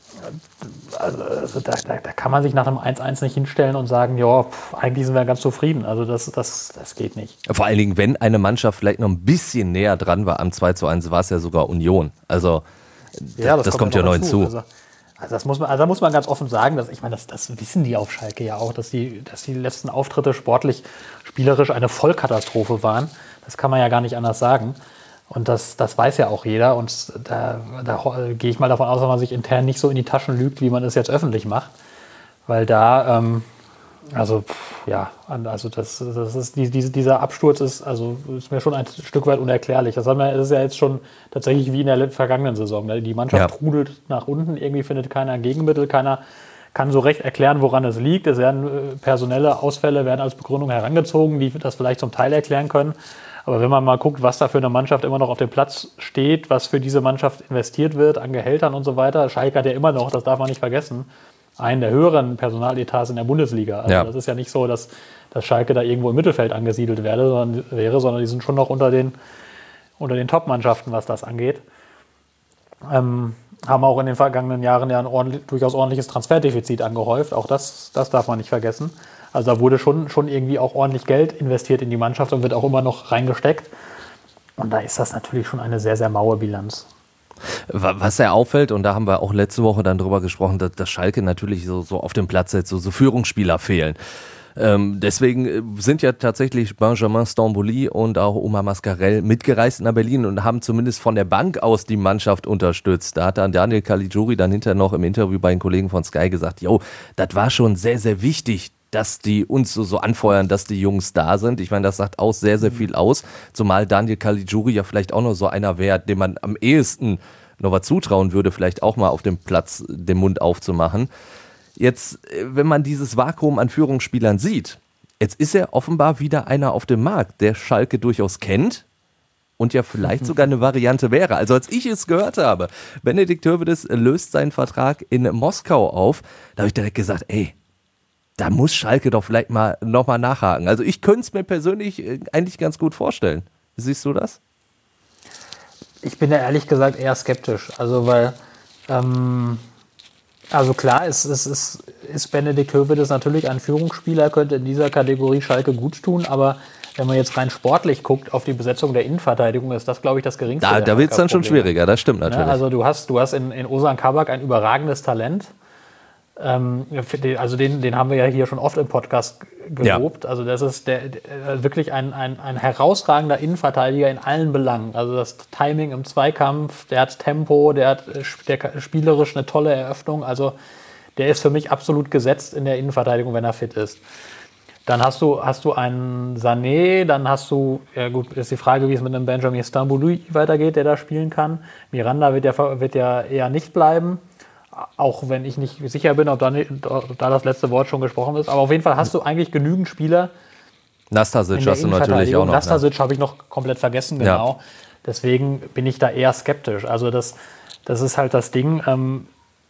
also da, da, da kann man sich nach einem eins eins nicht hinstellen und sagen, ja, pff, eigentlich sind wir ganz zufrieden. Also das, das, das geht nicht. Vor allen Dingen, wenn eine Mannschaft vielleicht noch ein bisschen näher dran war am zwei zu eins, war es ja sogar Union. Also ja, das, das kommt, kommt ja neu hinzu. Also, also, das muss man, also da muss man ganz offen sagen, dass ich meine, das, das wissen die auf Schalke ja auch, dass die, dass die letzten Auftritte sportlich, spielerisch eine Vollkatastrophe waren. Das kann man ja gar nicht anders sagen. Und das, das weiß ja auch jeder. Und da, da gehe ich mal davon aus, dass man sich intern nicht so in die Taschen lügt, wie man es jetzt öffentlich macht. Weil da, ähm, also pff, ja, also das, das ist, die, diese, dieser Absturz ist, also ist mir schon ein Stück weit unerklärlich. Das, haben wir, das ist ja jetzt schon tatsächlich wie in der vergangenen Saison. Die Mannschaft ja. trudelt nach unten, irgendwie findet keiner ein Gegenmittel, keiner kann so recht erklären, woran es liegt. Es werden personelle Ausfälle werden als Begründung herangezogen, die das vielleicht zum Teil erklären können. Aber wenn man mal guckt, was da für eine Mannschaft immer noch auf dem Platz steht, was für diese Mannschaft investiert wird an Gehältern und so weiter, Schalke hat ja immer noch, das darf man nicht vergessen, einen der höheren Personaletats in der Bundesliga. Also ja. das ist ja nicht so, dass, dass Schalke da irgendwo im Mittelfeld angesiedelt werde, sondern, wäre, sondern die sind schon noch unter den, unter den Top-Mannschaften, was das angeht. Ähm, haben auch in den vergangenen Jahren ja ein ordentlich, durchaus ordentliches Transferdefizit angehäuft. Auch das, das darf man nicht vergessen. Also da wurde schon, schon irgendwie auch ordentlich Geld investiert in die Mannschaft und wird auch immer noch reingesteckt. Und da ist das natürlich schon eine sehr, sehr maue Bilanz. Was ja auffällt, und da haben wir auch letzte Woche dann drüber gesprochen, dass, dass Schalke natürlich so, so auf dem Platz jetzt so, so Führungsspieler fehlen. Ähm, deswegen sind ja tatsächlich Benjamin Stambouli und auch Omar Mascarell mitgereist nach Berlin und haben zumindest von der Bank aus die Mannschaft unterstützt. Da hat dann Daniel Caligiuri dann hinterher noch im Interview bei den Kollegen von Sky gesagt, jo, das war schon sehr, sehr wichtig, dass die uns so, so anfeuern, dass die Jungs da sind. Ich meine, das sagt auch sehr, sehr viel aus. Zumal Daniel Caligiuri ja vielleicht auch noch so einer wäre, dem man am ehesten noch was zutrauen würde, vielleicht auch mal auf dem Platz den Mund aufzumachen. Jetzt, wenn man dieses Vakuum an Führungsspielern sieht, jetzt ist ja offenbar wieder einer auf dem Markt, der Schalke durchaus kennt und ja vielleicht sogar eine Variante wäre. Also als ich es gehört habe, Benedikt Höwedes löst seinen Vertrag in Moskau auf, da habe ich direkt gesagt, ey, da muss Schalke doch vielleicht mal nochmal nachhaken. Also ich könnte es mir persönlich eigentlich ganz gut vorstellen. Siehst du das? Ich bin ja ehrlich gesagt eher skeptisch. Also weil, ähm, also klar, es, es, es ist Benedikt Höwedes natürlich ein Führungsspieler, könnte in dieser Kategorie Schalke gut tun, aber wenn man jetzt rein sportlich guckt auf die Besetzung der Innenverteidigung, ist das, glaube ich, das geringste. Da, da wird es dann schon schwieriger, das stimmt natürlich. Ja, also du hast, du hast in, in Ozan Kabak ein überragendes Talent, Ähm, also den, den haben wir ja hier schon oft im Podcast gelobt. Ja. Also das ist der, der, wirklich ein, ein, ein herausragender Innenverteidiger in allen Belangen. Also das Timing im Zweikampf, der hat Tempo, der hat der spielerisch eine tolle Eröffnung. Also der ist für mich absolut gesetzt in der Innenverteidigung, wenn er fit ist. Dann hast du, hast du einen Sané, dann hast du, ja gut, ist die Frage, wie es mit einem Benjamin Stambouli weitergeht, der da spielen kann. Miranda wird ja, wird ja eher nicht bleiben. Auch wenn ich nicht sicher bin, ob da, ob da das letzte Wort schon gesprochen ist. Aber auf jeden Fall hast du eigentlich genügend Spieler. Nastasic hast du natürlich auch noch. Nastasic ne? habe ich noch komplett vergessen, genau. Ja. Deswegen bin ich da eher skeptisch. Also das, das ist halt das Ding. Ähm,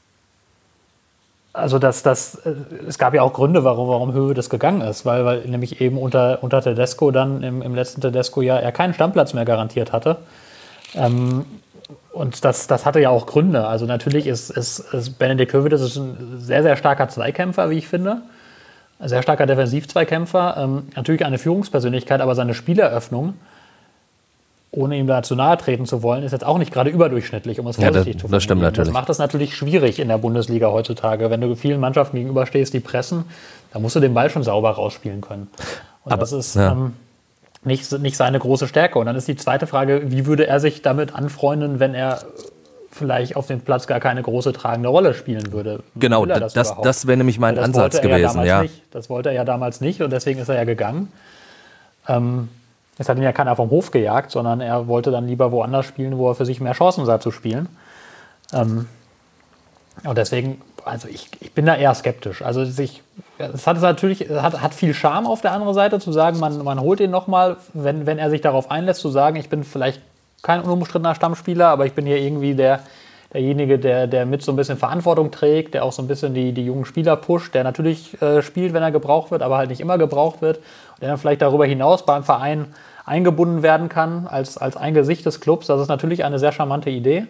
also das, das, es gab ja auch Gründe, warum, warum Höwe das gegangen ist. Weil, weil nämlich eben unter, unter Tedesco dann im, im letzten Tedesco-Jahr er keinen Stammplatz mehr garantiert hatte. Ähm, Und das, das hatte ja auch Gründe. Also natürlich ist, ist, ist Benedikt Höwedes ist ein sehr, sehr starker Zweikämpfer, wie ich finde. Ein sehr starker Defensiv-Zweikämpfer. Ähm, natürlich eine Führungspersönlichkeit, aber seine Spieleröffnung, ohne ihm da zu nahe treten zu wollen, ist jetzt auch nicht gerade überdurchschnittlich, um es vorsichtig ja, das, zu formulieren. Das stimmt natürlich. Das macht es natürlich schwierig in der Bundesliga heutzutage. Wenn du vielen Mannschaften gegenüberstehst, die pressen, dann musst du den Ball schon sauber rausspielen können. Und aber, das ist... Ja. Ähm, Nicht, nicht seine große Stärke. Und dann ist die zweite Frage, wie würde er sich damit anfreunden, wenn er vielleicht auf dem Platz gar keine große tragende Rolle spielen würde? Genau, das, das, das wäre nämlich mein Ansatz gewesen. Ja ja. Nicht. Das wollte er ja damals nicht und deswegen ist er ja gegangen. Ähm, es hat ihn ja keiner vom Hof gejagt, sondern er wollte dann lieber woanders spielen, wo er für sich mehr Chancen sah zu spielen. Ähm, und deswegen, also ich, ich bin da eher skeptisch. Also sich, es hat natürlich hat, hat viel Charme auf der anderen Seite zu sagen, man, man holt ihn nochmal, wenn, wenn er sich darauf einlässt, zu sagen, ich bin vielleicht kein unumstrittener Stammspieler, aber ich bin hier irgendwie der, derjenige, der, der mit so ein bisschen Verantwortung trägt, der auch so ein bisschen die, die jungen Spieler pusht, der natürlich äh, spielt, wenn er gebraucht wird, aber halt nicht immer gebraucht wird, und der dann vielleicht darüber hinaus beim Verein eingebunden werden kann, als, als ein Gesicht des Clubs. Das ist natürlich eine sehr charmante Idee.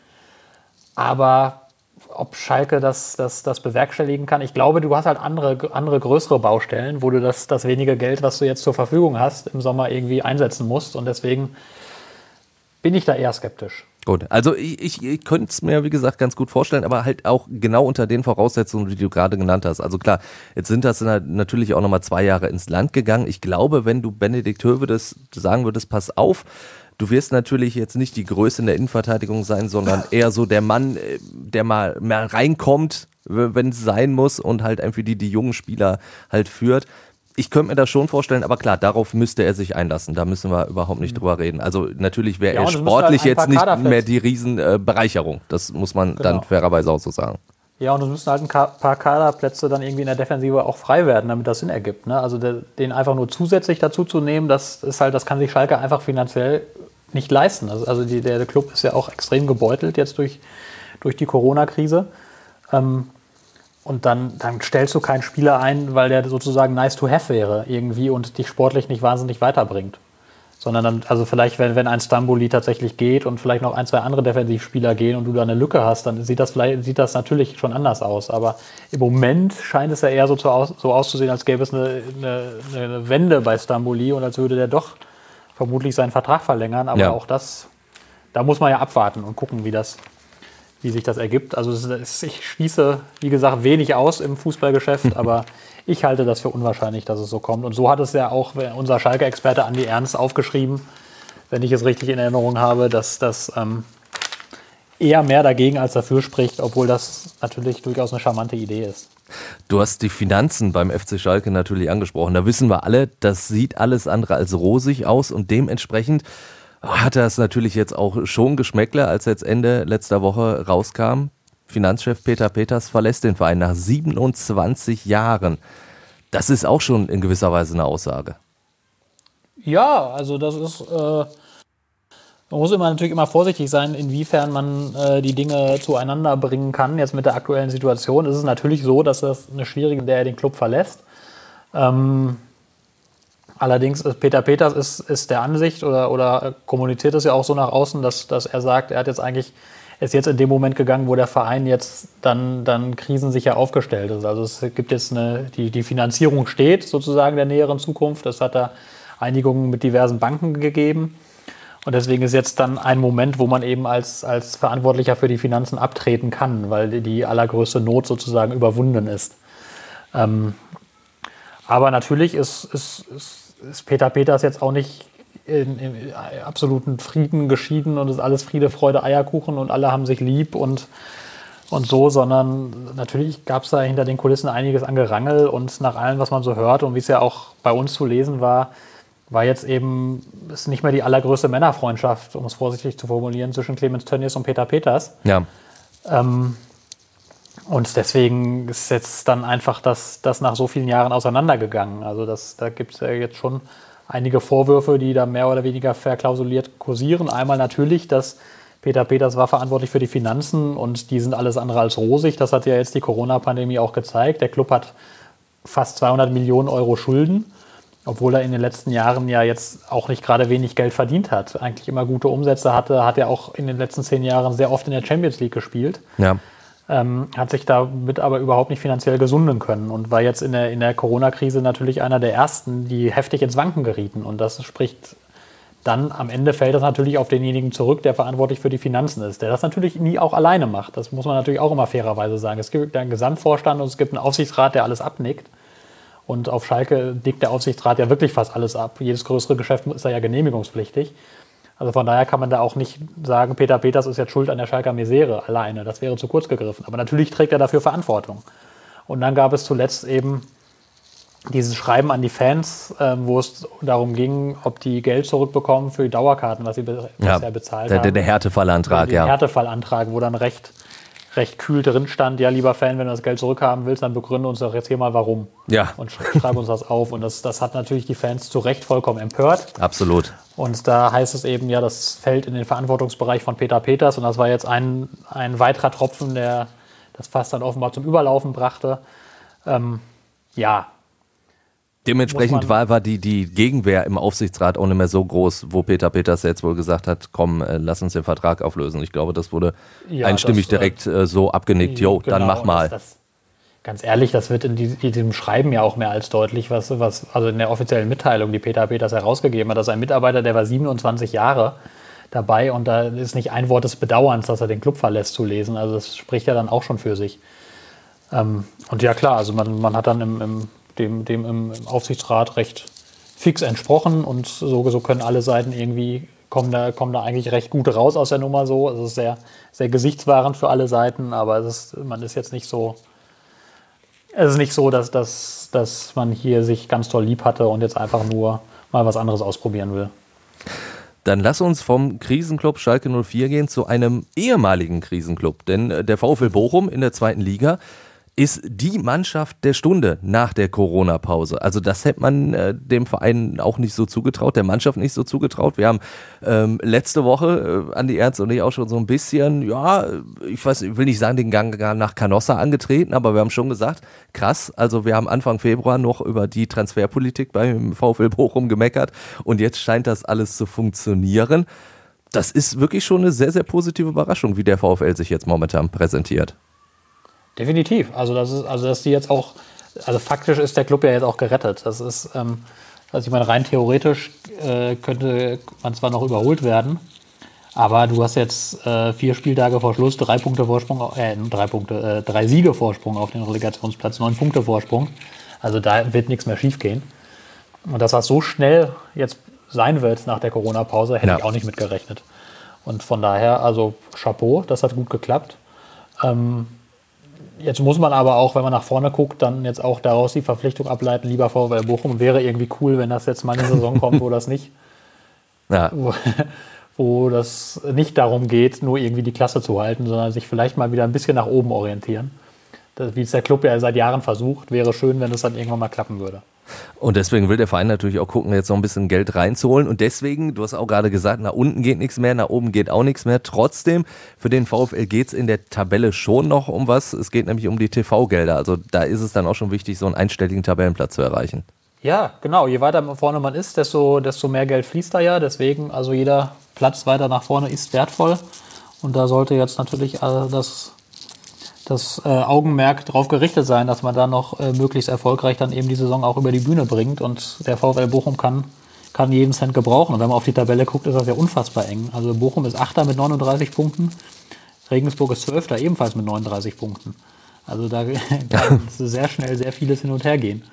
Aber ob Schalke das, das, das bewerkstelligen kann. Ich glaube, du hast halt andere, andere größere Baustellen, wo du das, das wenige Geld, was du jetzt zur Verfügung hast, im Sommer irgendwie einsetzen musst. Und deswegen bin ich da eher skeptisch. Gut, also ich, ich, ich könnte es mir, wie gesagt, ganz gut vorstellen, aber halt auch genau unter den Voraussetzungen, die du gerade genannt hast. Also klar, jetzt sind das natürlich auch nochmal zwei Jahre ins Land gegangen. Ich glaube, wenn du Benedikt Höwedes sagen würdest, pass auf, du wirst natürlich jetzt nicht die Größe in der Innenverteidigung sein, sondern eher so der Mann, der mal mehr reinkommt, wenn es sein muss, und halt einfach die, die jungen Spieler halt führt. Ich könnte mir das schon vorstellen, aber klar, darauf müsste er sich einlassen. Da müssen wir überhaupt nicht drüber reden. Also natürlich wäre ja, er sportlich halt jetzt nicht mehr die Riesenbereicherung. Äh, das muss man genau. dann fairerweise auch so sagen. Ja, und es müssen halt ein paar Kaderplätze dann irgendwie in der Defensive auch frei werden, damit das Sinn ergibt. Ne? Also der, den einfach nur zusätzlich dazu zu nehmen, das ist halt, das kann sich Schalke einfach finanziell nicht leisten. Also, also die, der, der Club ist ja auch extrem gebeutelt jetzt durch, durch die Corona-Krise. Ähm, und dann, dann stellst du keinen Spieler ein, weil der sozusagen nice to have wäre irgendwie und dich sportlich nicht wahnsinnig weiterbringt. Sondern dann, also vielleicht, wenn, wenn ein Stambouli tatsächlich geht und vielleicht noch ein, zwei andere Defensivspieler gehen und du da eine Lücke hast, dann sieht das vielleicht sieht das natürlich schon anders aus. Aber im Moment scheint es ja eher so, zu aus, so auszusehen, als gäbe es eine, eine, eine Wende bei Stambouli und als würde der doch vermutlich seinen Vertrag verlängern. Aber ja. auch das, da muss man ja abwarten und gucken, wie das, wie sich das ergibt. Also es ist, ich schließe, wie gesagt, wenig aus im Fußballgeschäft, aber ich halte das für unwahrscheinlich, dass es so kommt. Und so hat es ja auch unser Schalke-Experte Andi Ernst aufgeschrieben, wenn ich es richtig in Erinnerung habe, dass das ähm, eher mehr dagegen als dafür spricht, obwohl das natürlich durchaus eine charmante Idee ist. Du hast die Finanzen beim F C Schalke natürlich angesprochen. Da wissen wir alle, das sieht alles andere als rosig aus und dementsprechend hat er es natürlich jetzt auch schon Geschmäckle, als jetzt Ende letzter Woche rauskam. Finanzchef Peter Peters verlässt den Verein nach siebenundzwanzig Jahren. Das ist auch schon in gewisser Weise eine Aussage. Ja, also das ist, äh, man muss immer natürlich immer vorsichtig sein, inwiefern man äh, die Dinge zueinander bringen kann. Jetzt mit der aktuellen Situation ist es natürlich so, dass das eine schwierige, in der er den Club verlässt. Ähm, allerdings ist Peter Peters ist, ist der Ansicht oder, oder kommuniziert es ja auch so nach außen, dass, dass er sagt, er hat jetzt eigentlich ist jetzt in dem Moment gegangen, wo der Verein jetzt dann, dann krisensicher aufgestellt ist. Also es gibt jetzt eine, die, die Finanzierung steht sozusagen der näheren Zukunft. Das hat da Einigungen mit diversen Banken gegeben. Und deswegen ist jetzt dann ein Moment, wo man eben als, als Verantwortlicher für die Finanzen abtreten kann, weil die allergrößte Not sozusagen überwunden ist. Ähm, aber natürlich ist, ist, ist, ist Peter Peters jetzt auch nicht in, in absoluten Frieden geschieden und ist alles Friede, Freude, Eierkuchen und alle haben sich lieb und, und so, sondern natürlich gab es da hinter den Kulissen einiges an Gerangel und nach allem, was man so hört und wie es ja auch bei uns zu lesen war, war jetzt eben, ist nicht mehr die allergrößte Männerfreundschaft, um es vorsichtig zu formulieren, zwischen Clemens Tönnies und Peter Peters. Ja. Ähm, und deswegen ist jetzt dann einfach das, das nach so vielen Jahren auseinandergegangen. Also das, da gibt es ja jetzt schon einige Vorwürfe, die da mehr oder weniger verklausuliert kursieren. Einmal natürlich, dass Peter Peters war verantwortlich für die Finanzen und die sind alles andere als rosig. Das hat ja jetzt die Corona-Pandemie auch gezeigt. Der Club hat fast zweihundert Millionen Euro Schulden, obwohl er in den letzten Jahren ja jetzt auch nicht gerade wenig Geld verdient hat. Eigentlich immer gute Umsätze hatte, hat er auch in den letzten zehn Jahren sehr oft in der Champions League gespielt. Ja. Ähm, hat sich damit aber überhaupt nicht finanziell gesunden können und war jetzt in der, in der Corona-Krise natürlich einer der Ersten, die heftig ins Wanken gerieten. Und das spricht dann, am Ende fällt das natürlich auf denjenigen zurück, der verantwortlich für die Finanzen ist, der das natürlich nie auch alleine macht. Das muss man natürlich auch immer fairerweise sagen. Es gibt einen Gesamtvorstand und es gibt einen Aufsichtsrat, der alles abnickt. Und auf Schalke deckt der Aufsichtsrat ja wirklich fast alles ab. Jedes größere Geschäft ist da ja genehmigungspflichtig. Also von daher kann man da auch nicht sagen, Peter Peters ist jetzt schuld an der Schalker Misere alleine. Das wäre zu kurz gegriffen. Aber natürlich trägt er dafür Verantwortung. Und dann gab es zuletzt eben dieses Schreiben an die Fans, äh, wo es darum ging, ob die Geld zurückbekommen für die Dauerkarten, was sie be- ja, bisher bezahlt der, haben. Der Härtefallantrag, der ja. Der Härtefallantrag, wo dann recht... recht kühl drin stand, ja, lieber Fan, wenn du das Geld zurückhaben willst, dann begründe uns doch jetzt hier mal, warum. Ja. Und sch- schreib uns das auf. Und das, das hat natürlich die Fans zu Recht vollkommen empört. Absolut. Und da heißt es eben, ja, das fällt in den Verantwortungsbereich von Peter Peters. Und das war jetzt ein, ein weiterer Tropfen, der das Fass dann offenbar zum Überlaufen brachte. Ähm, ja. Dementsprechend war, war die, die Gegenwehr im Aufsichtsrat auch nicht mehr so groß, wo Peter Peters jetzt wohl gesagt hat, komm, äh, lass uns den Vertrag auflösen. Ich glaube, das wurde Ja, einstimmig das, direkt äh, so abgenickt. Jo, genau, dann mach mal. Das, das, ganz ehrlich, das wird in diesem Schreiben ja auch mehr als deutlich, was, was also in der offiziellen Mitteilung, die Peter Peters herausgegeben hat, dass ein Mitarbeiter, der war siebenundzwanzig Jahre dabei und da ist nicht ein Wort des Bedauerns, dass er den Club verlässt, zu lesen. Also das spricht ja dann auch schon für sich. Ähm, und ja klar, also man, man hat dann im, im dem, dem im Aufsichtsrat recht fix entsprochen und so, so können alle Seiten irgendwie, kommen da, kommen da eigentlich recht gut raus aus der Nummer so. Es ist sehr, sehr gesichtswahrend für alle Seiten, aber es ist, man ist jetzt nicht so, es ist nicht so, dass, dass, dass man hier sich ganz toll lieb hatte und jetzt einfach nur mal was anderes ausprobieren will. Dann lass uns vom Krisenclub Schalke null vier gehen zu einem ehemaligen Krisenclub, denn der VfL Bochum in der zweiten Liga ist die Mannschaft der Stunde nach der Corona-Pause. Also das hätte man äh, dem Verein auch nicht so zugetraut, der Mannschaft nicht so zugetraut. Wir haben ähm, letzte Woche, äh, Andi Ernst und ich auch schon so ein bisschen, ja, ich weiß, ich will nicht sagen, den Gang nach Canossa angetreten, aber wir haben schon gesagt, krass, also wir haben Anfang Februar noch über die Transferpolitik beim VfL Bochum gemeckert und jetzt scheint das alles zu funktionieren. Das ist wirklich schon eine sehr, sehr positive Überraschung, wie der VfL sich jetzt momentan präsentiert. Definitiv. Also das ist, also dass die jetzt auch, also faktisch ist der Club ja jetzt auch gerettet. Das ist, ähm, also ich meine, rein theoretisch äh, könnte man zwar noch überholt werden, aber du hast jetzt äh, vier Spieltage vor Schluss, drei Punkte Vorsprung, äh, drei Punkte, äh, drei Siege Vorsprung auf den Relegationsplatz, neun Punkte Vorsprung. Also da wird nichts mehr schief gehen. Und dass das so schnell jetzt sein wird nach der Corona-Pause, hätte ja. ich auch nicht mitgerechnet. Und von daher, also Chapeau, das hat gut geklappt. Ähm, Jetzt muss man aber auch, wenn man nach vorne guckt, dann jetzt auch daraus die Verpflichtung ableiten, lieber VfL Bochum, wäre irgendwie cool, wenn das jetzt mal eine Saison kommt, wo das nicht, ja. wo, wo das nicht darum geht, nur irgendwie die Klasse zu halten, sondern sich vielleicht mal wieder ein bisschen nach oben orientieren. Das, wie es der Club ja seit Jahren versucht, wäre schön, wenn es dann irgendwann mal klappen würde. Und deswegen will der Verein natürlich auch gucken, jetzt noch ein bisschen Geld reinzuholen. Und deswegen, du hast auch gerade gesagt, nach unten geht nichts mehr, nach oben geht auch nichts mehr. Trotzdem, für den VfL geht es in der Tabelle schon noch um was. Es geht nämlich um die T V-Gelder. Also da ist es dann auch schon wichtig, so einen einstelligen Tabellenplatz zu erreichen. Ja, genau. Je weiter vorne man ist, desto, desto mehr Geld fließt da ja. Deswegen, also jeder Platz weiter nach vorne ist wertvoll. Und da sollte jetzt natürlich äh, das... das äh, Augenmerk darauf gerichtet sein, dass man da noch äh, möglichst erfolgreich dann eben die Saison auch über die Bühne bringt. Und der VfL Bochum kann kann jeden Cent gebrauchen. Und wenn man auf die Tabelle guckt, ist das ja unfassbar eng. Also Bochum ist Achter mit neununddreißig Punkten, Regensburg ist Zwölfter ebenfalls mit neununddreißig Punkten. Also da kann sehr schnell sehr vieles hin und her gehen.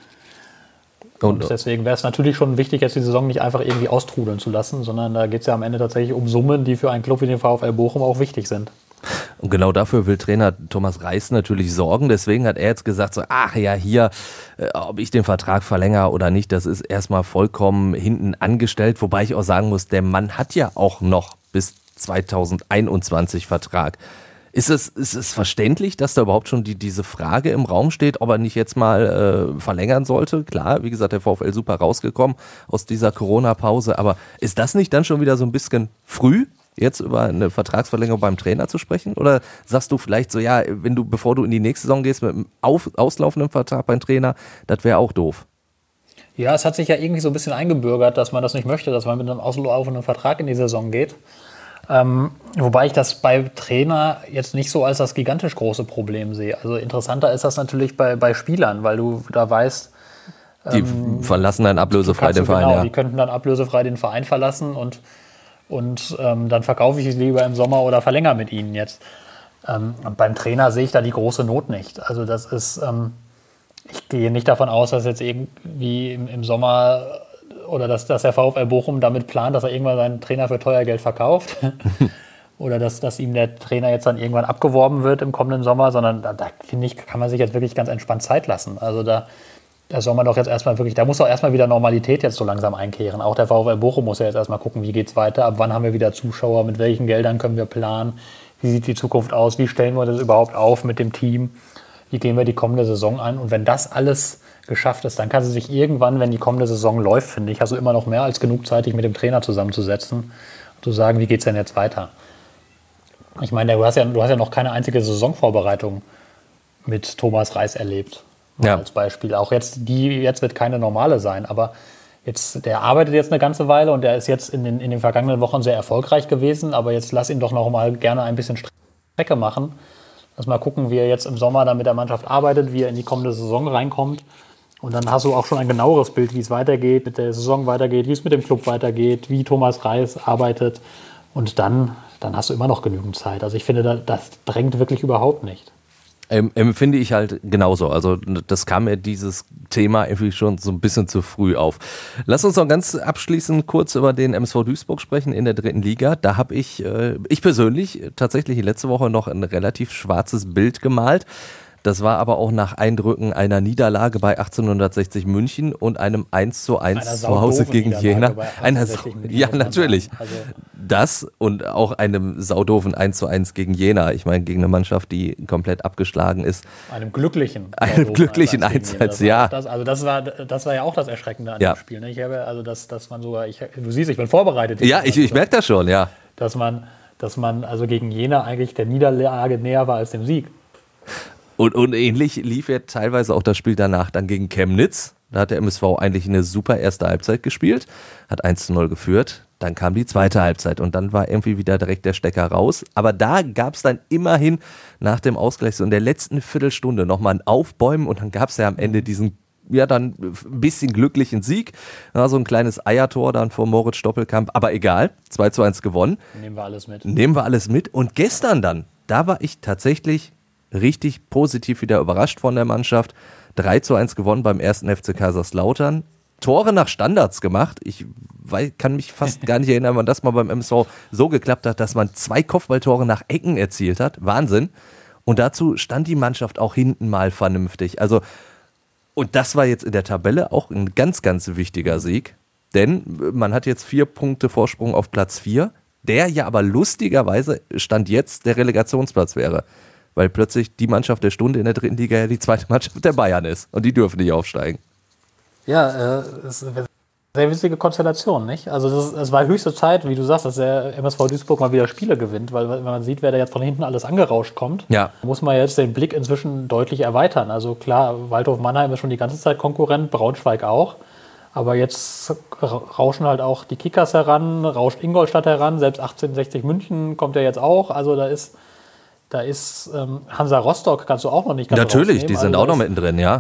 Und, und deswegen wäre es natürlich schon wichtig, jetzt die Saison nicht einfach irgendwie austrudeln zu lassen, sondern da geht es ja am Ende tatsächlich um Summen, die für einen Club wie den VfL Bochum auch wichtig sind. Und genau dafür will Trainer Thomas Reis natürlich sorgen. Deswegen hat er jetzt gesagt, so, ach ja, hier, äh, ob ich den Vertrag verlängere oder nicht, das ist erstmal vollkommen hinten angestellt. Wobei ich auch sagen muss, der Mann hat ja auch noch bis zweitausendeinundzwanzig Vertrag. Ist es, ist es verständlich, dass da überhaupt schon die, diese Frage im Raum steht, ob er nicht jetzt mal äh, verlängern sollte? Klar, wie gesagt, der VfL super rausgekommen aus dieser Corona-Pause. Aber ist das nicht dann schon wieder so ein bisschen früh, jetzt über eine Vertragsverlängerung beim Trainer zu sprechen? Oder sagst du vielleicht so, ja, wenn du, bevor du in die nächste Saison gehst mit einem auf, auslaufenden Vertrag beim Trainer, das wäre auch doof? Ja, es hat sich ja irgendwie so ein bisschen eingebürgert, dass man das nicht möchte, dass man mit einem auslaufenden Vertrag in die Saison geht. Ähm, wobei ich das bei Trainer jetzt nicht so als das gigantisch große Problem sehe. Also interessanter ist das natürlich bei, bei Spielern, weil du da weißt, die ähm, verlassen dann ablösefrei den Verein. Genau, ja. Die könnten dann ablösefrei den Verein verlassen und, und ähm, dann verkaufe ich es lieber im Sommer oder verlängere mit ihnen jetzt. Ähm, und beim Trainer sehe ich da die große Not nicht. Also das ist, ähm, ich gehe nicht davon aus, dass jetzt irgendwie im, im Sommer oder dass, dass der VfL Bochum damit plant, dass er irgendwann seinen Trainer für teuer Geld verkauft. Oder dass, dass ihm der Trainer jetzt dann irgendwann abgeworben wird im kommenden Sommer, sondern da, da finde ich, kann man sich jetzt wirklich ganz entspannt Zeit lassen. Also da, da soll man doch jetzt erstmal wirklich, da muss doch erstmal wieder Normalität jetzt so langsam einkehren. Auch der VfL Bochum muss ja jetzt erstmal gucken, wie geht's weiter, ab wann haben wir wieder Zuschauer, mit welchen Geldern können wir planen, wie sieht die Zukunft aus, wie stellen wir das überhaupt auf mit dem Team, wie gehen wir die kommende Saison an. Und wenn das alles geschafft ist, dann kann sie sich irgendwann, wenn die kommende Saison läuft, finde ich, hast du immer noch mehr als genug Zeit, dich mit dem Trainer zusammenzusetzen und zu sagen, wie geht es denn jetzt weiter? Ich meine, du hast ja, du hast ja noch keine einzige Saisonvorbereitung mit Thomas Reis erlebt, ja. als Beispiel. Auch jetzt, die jetzt wird keine normale sein, aber jetzt, der arbeitet jetzt eine ganze Weile und der ist jetzt in den, in den vergangenen Wochen sehr erfolgreich gewesen, aber jetzt lass ihn doch noch mal gerne ein bisschen Strecke machen. Lass mal gucken, wie er jetzt im Sommer dann mit der Mannschaft arbeitet, wie er in die kommende Saison reinkommt. Und dann hast du auch schon ein genaueres Bild, wie es weitergeht, mit der Saison weitergeht, wie es mit dem Club weitergeht, wie Thomas Reis arbeitet. Und dann, dann hast du immer noch genügend Zeit. Also ich finde, das drängt wirklich überhaupt nicht. Ähm, empfinde ich halt genauso. Also das kam mir dieses Thema irgendwie schon so ein bisschen zu früh auf. Lass uns noch ganz abschließend kurz über den M S V Duisburg sprechen in der dritten Liga. Da habe ich, äh, ich persönlich tatsächlich letzte Woche noch ein relativ schwarzes Bild gemalt. Das war aber auch nach Eindrücken einer Niederlage bei achtzehnhundertsechzig München und einem eins zu eins zu Hause gegen Jena. Einer Sau- ja, natürlich. Also das und auch einem saudoofen eins zu eins gegen Jena. Ich meine, gegen eine Mannschaft, die komplett abgeschlagen ist. Einem glücklichen. Einem glücklichen eins zu eins, ja. Das, also das war, das war ja auch das Erschreckende an ja. dem Spiel. Ne? Ich habe, also dass, dass man sogar, ich, du siehst, ich bin vorbereitet. Ja, ich, ich merke das schon, ja. Dass man, dass man also gegen Jena eigentlich der Niederlage näher war als dem Sieg. Und, und ähnlich lief ja teilweise auch das Spiel danach dann gegen Chemnitz. Da hat der M S V eigentlich eine super erste Halbzeit gespielt, hat eins zu null geführt. Dann kam die zweite Halbzeit und dann war irgendwie wieder direkt der Stecker raus. Aber da gab es dann immerhin nach dem Ausgleich so in der letzten Viertelstunde nochmal ein Aufbäumen und dann gab es ja am Ende diesen, ja dann ein bisschen glücklichen Sieg. Ja, so ein kleines Eiertor dann vor Moritz Stoppelkamp, aber egal, zwei zu eins gewonnen. Nehmen wir alles mit. Nehmen wir alles mit. Und gestern dann, da war ich tatsächlich richtig positiv wieder überrascht von der Mannschaft. drei zu eins gewonnen beim ersten F C Kaiserslautern. Tore nach Standards gemacht. Ich weiß, kann mich fast gar nicht erinnern, wann das mal beim M S V so geklappt hat, dass man zwei Kopfballtore nach Ecken erzielt hat. Wahnsinn. Und dazu stand die Mannschaft auch hinten mal vernünftig. Also, und das war jetzt in der Tabelle auch ein ganz, ganz wichtiger Sieg. Denn man hat jetzt vier Punkte Vorsprung auf Platz vier, der ja aber lustigerweise Stand jetzt der Relegationsplatz wäre. Weil plötzlich die Mannschaft der Stunde in der dritten Liga ja die zweite Mannschaft der Bayern ist. Und die dürfen nicht aufsteigen. Ja, äh, das ist eine sehr witzige Konstellation, nicht? Also es war höchste Zeit, wie du sagst, dass der M S V Duisburg mal wieder Spiele gewinnt. Weil wenn man sieht, wer da jetzt von hinten alles angerauscht kommt, ja. muss man jetzt den Blick inzwischen deutlich erweitern. Also klar, Waldhof Mannheim ist schon die ganze Zeit Konkurrent, Braunschweig auch. Aber jetzt rauschen halt auch die Kickers heran, rauscht Ingolstadt heran, selbst achtzehnhundertsechzig München kommt ja jetzt auch. Also da ist... Da ist ähm, Hansa Rostock, kannst du auch noch nicht ganz Natürlich, rausnehmen. die sind also auch noch ist, mittendrin, ja.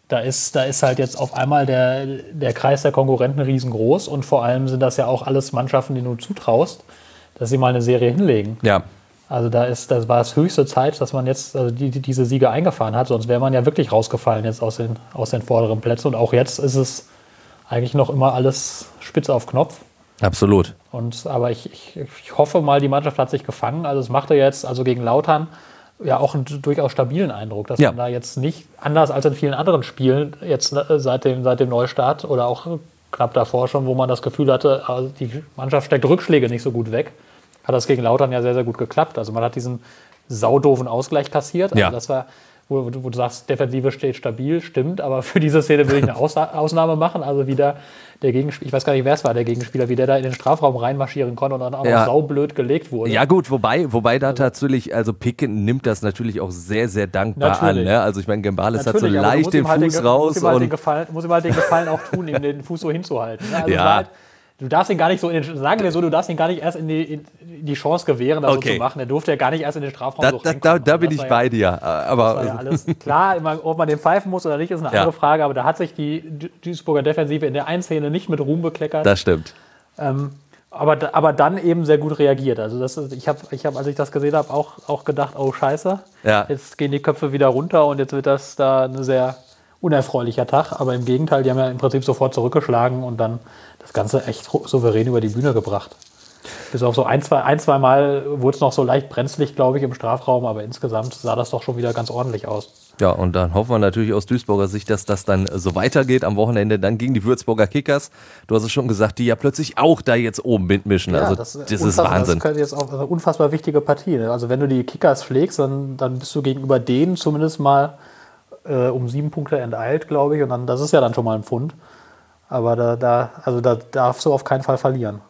Da ist, da ist halt jetzt auf einmal der, der Kreis der Konkurrenten riesengroß und vor allem sind das ja auch alles Mannschaften, die du zutraust, dass sie mal eine Serie hinlegen. Ja. Also da ist, das war es höchste Zeit, dass man jetzt also die, die, diese Siege eingefahren hat, sonst wäre man ja wirklich rausgefallen jetzt aus den, aus den vorderen Plätzen. Und auch jetzt ist es eigentlich noch immer alles spitze auf Knopf. Absolut. Und, aber ich, ich, ich hoffe mal, die Mannschaft hat sich gefangen. Also es machte jetzt also gegen Lautern ja auch einen durchaus stabilen Eindruck, dass ja. man da jetzt nicht, anders als in vielen anderen Spielen, jetzt seit dem, seit dem Neustart oder auch knapp davor schon, wo man das Gefühl hatte, also die Mannschaft steckt Rückschläge nicht so gut weg, hat das gegen Lautern ja sehr, sehr gut geklappt. Also man hat diesen saudoofen Ausgleich kassiert. Also ja. das war, wo, wo du sagst, Defensive steht stabil, stimmt, aber für diese Szene würde ich eine Ausna- Ausnahme machen. Also wieder der Gegenspieler, ich weiß gar nicht, wer es war, der Gegenspieler, wie der da in den Strafraum reinmarschieren konnte und dann auch ja. noch saublöd gelegt wurde. Ja gut, wobei, wobei da also, tatsächlich, also Picken nimmt das natürlich auch sehr, sehr dankbar natürlich. an. Ne? Also ich meine, Gambales hat so Natürlich, leicht den halt Fuß den, raus. Muss ihm, halt und den Gefallen, muss ihm halt den Gefallen auch tun, ihm den Fuß so hinzuhalten. Ne? Also ja. halt, du darfst ihn gar nicht so, in den, sagen wir so, du darfst ihn gar nicht erst in die, in die Chance gewähren, das okay. so zu machen. Er durfte ja gar nicht erst in den Strafraum da, so da, da, da bin ich bei ja, dir. Aber das war ja alles klar, ob man den pfeifen muss oder nicht, ist eine ja. andere Frage. Aber da hat sich die Duisburger Defensive in der einen Szene nicht mit Ruhm bekleckert. Das stimmt. Ähm, aber, aber dann eben sehr gut reagiert. Also das ist, ich habe, ich hab, als ich das gesehen habe, auch, auch gedacht, oh Scheiße, ja. jetzt gehen die Köpfe wieder runter und jetzt wird das da ein sehr unerfreulicher Tag. Aber im Gegenteil, die haben ja im Prinzip sofort zurückgeschlagen und dann das Ganze echt souverän über die Bühne gebracht. Bis auf so ein, zwei, ein, zwei Mal wurde es noch so leicht brenzlig, glaube ich, im Strafraum, aber insgesamt sah das doch schon wieder ganz ordentlich aus. Ja, und dann hoffen wir natürlich aus Duisburger Sicht, dass das dann so weitergeht am Wochenende. Dann gegen die Würzburger Kickers. Du hast es schon gesagt, die ja plötzlich auch da jetzt oben mitmischen. Ja, also das, das ist Wahnsinn. Das könnte jetzt auch eine unfassbar wichtige Partie. Ne? Also wenn du die Kickers schlägst, dann, dann bist du gegenüber denen zumindest mal äh, um sieben Punkte enteilt, glaube ich. Und dann, das ist ja dann schon mal ein Pfund. Aber da, da, also da darfst du auf keinen Fall verlieren.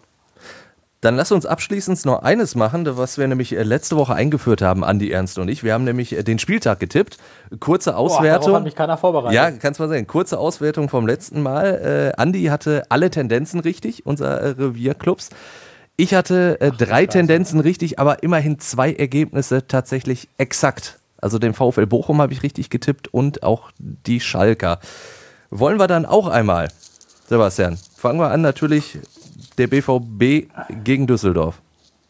Dann lass uns abschließend noch eines machen, was wir nämlich letzte Woche eingeführt haben, Andi Ernst und ich. Wir haben nämlich den Spieltag getippt. Kurze Auswertung. Boah, darauf hat mich keiner vorbereitet. Ja, kannst mal sehen. Kurze Auswertung vom letzten Mal. Äh, Andi hatte alle Tendenzen richtig, unser äh, Revierclubs. Ich hatte äh, Ach, drei Tendenzen richtig, aber immerhin zwei Ergebnisse tatsächlich exakt. Also den VfL Bochum habe ich richtig getippt und auch die Schalker. Wollen wir dann auch einmal, Sebastian, fangen wir an natürlich der B V B gegen Düsseldorf.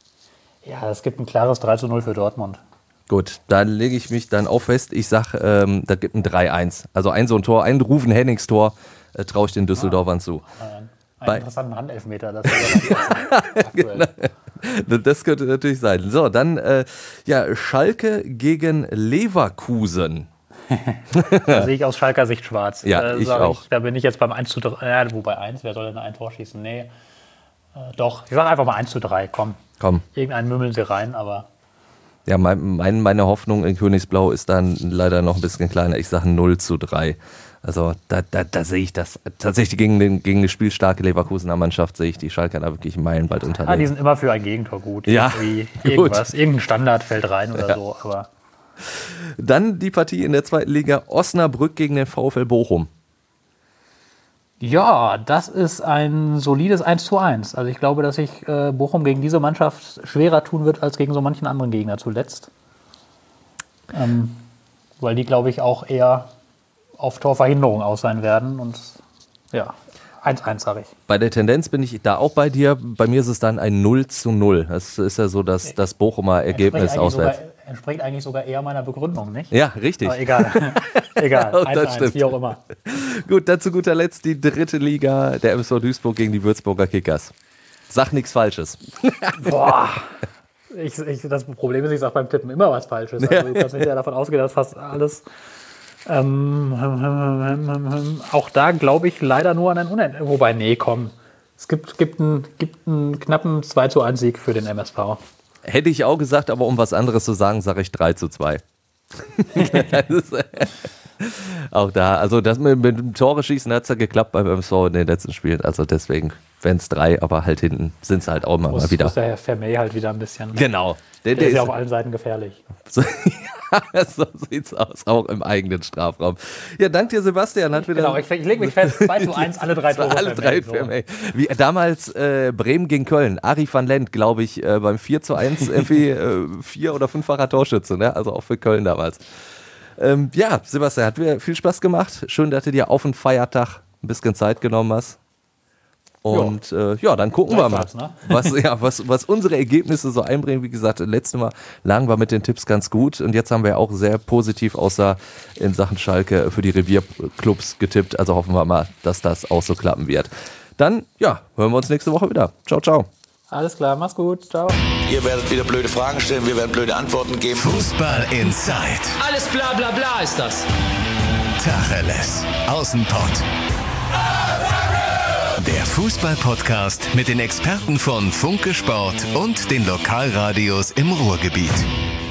Ja, es gibt ein klares drei zu null für Dortmund. Gut, dann lege ich mich dann auch fest. Ich sage, ähm, da gibt ein drei eins. Also ein so ein Tor, ein Rufen Hennings Tor äh, traue ich den Düsseldorfern ah, zu. Einen Bei interessanten Handelfmeter. Das, genau. Das könnte natürlich sein. So, dann äh, ja, Schalke gegen Leverkusen. Da sehe ich aus Schalker Sicht schwarz. Ja, da ich auch. Ich, da bin ich jetzt beim eins zu drei. Ja, wobei eins, wer soll denn ein Tor schießen? Nee. Äh, doch, ich sage einfach mal eins zu drei. Komm. Komm. Irgendeinen mümmeln sie rein, aber. Ja, mein, mein, meine Hoffnung in Königsblau ist dann leider noch ein bisschen kleiner. Ich sage null zu drei. Also da, da, da sehe ich das. Tatsächlich gegen, den, gegen eine spielstarke Leverkusener Mannschaft sehe ich die Schalker da wirklich meilenweit unterlegen. Ah, die sind immer für ein Gegentor gut. Ja, irgendwas, gut. Irgendein Standard fällt rein oder ja. so. Aber dann die Partie in der zweiten Liga, Osnabrück gegen den VfL Bochum. Ja, das ist ein solides eins zu eins. Also ich glaube, dass sich äh, Bochum gegen diese Mannschaft schwerer tun wird als gegen so manchen anderen Gegner zuletzt. Ähm, weil die, glaube ich, auch eher auf Torverhinderung aus sein werden. Und ja, eins eins sage ich. Bei der Tendenz bin ich da auch bei dir. Bei mir ist es dann ein null zu null. Das ist ja so das, das Bochumer Ergebnis auswärts. Sogar, entspricht eigentlich sogar eher meiner Begründung, nicht? Ja, richtig. Aber egal. egal. eins eins, wie auch immer. Gut, dann zu guter Letzt die dritte Liga, der M S V Duisburg gegen die Würzburger Kickers. Sag nichts Falsches. Boah. Ich, ich, das Problem ist, ich sage beim Tippen immer was Falsches. Also du kannst hinterher davon ausgehen, dass fast alles. Ähm, auch da glaube ich leider nur an ein Unentschieden. Wobei, nee, komm. Es gibt, gibt, einen, gibt einen knappen zwei zu eins Sieg für den M S V. Hätte ich auch gesagt, aber um was anderes zu sagen, sage ich drei zu zwei. Auch da, also das mit, mit dem Tore schießen hat es ja geklappt beim M S V in den letzten Spielen. Also deswegen, wenn es drei, aber halt hinten sind es halt auch immer muss, mal wieder. Muss der Herr Vermey halt wieder ein bisschen. Genau. Der, der, der ist ja auf allen Seiten gefährlich. So, ja, so sieht's aus, auch im eigenen Strafraum. Ja, dank dir, Sebastian. Hat wieder genau, ich, ich lege mich fest, zwei zu eins, alle drei Tore. Alle drei so. Wie damals äh, Bremen gegen Köln. Ari van Lent, glaube ich, äh, beim vier zu eins irgendwie äh, vier- oder fünffacher Torschütze, ne? Also auch für Köln damals. Ähm, ja, Sebastian, hat mir viel Spaß gemacht. Schön, dass du dir auf den Feiertag ein bisschen Zeit genommen hast. Und äh, ja, dann gucken wir mal, ne? was, ja, was, was unsere Ergebnisse so einbringen. Wie gesagt, letztes Mal lagen wir mit den Tipps ganz gut und jetzt haben wir auch sehr positiv außer in Sachen Schalke für die Revierclubs getippt. Also hoffen wir mal, dass das auch so klappen wird. Dann, ja, hören wir uns nächste Woche wieder. Ciao, ciao. Alles klar, mach's gut, ciao. Ihr werdet wieder blöde Fragen stellen, wir werden blöde Antworten geben. Fußball Inside. Alles bla bla bla ist das. Tacheles. Außenpott. Der Fußball-Podcast mit den Experten von Funke Sport und den Lokalradios im Ruhrgebiet.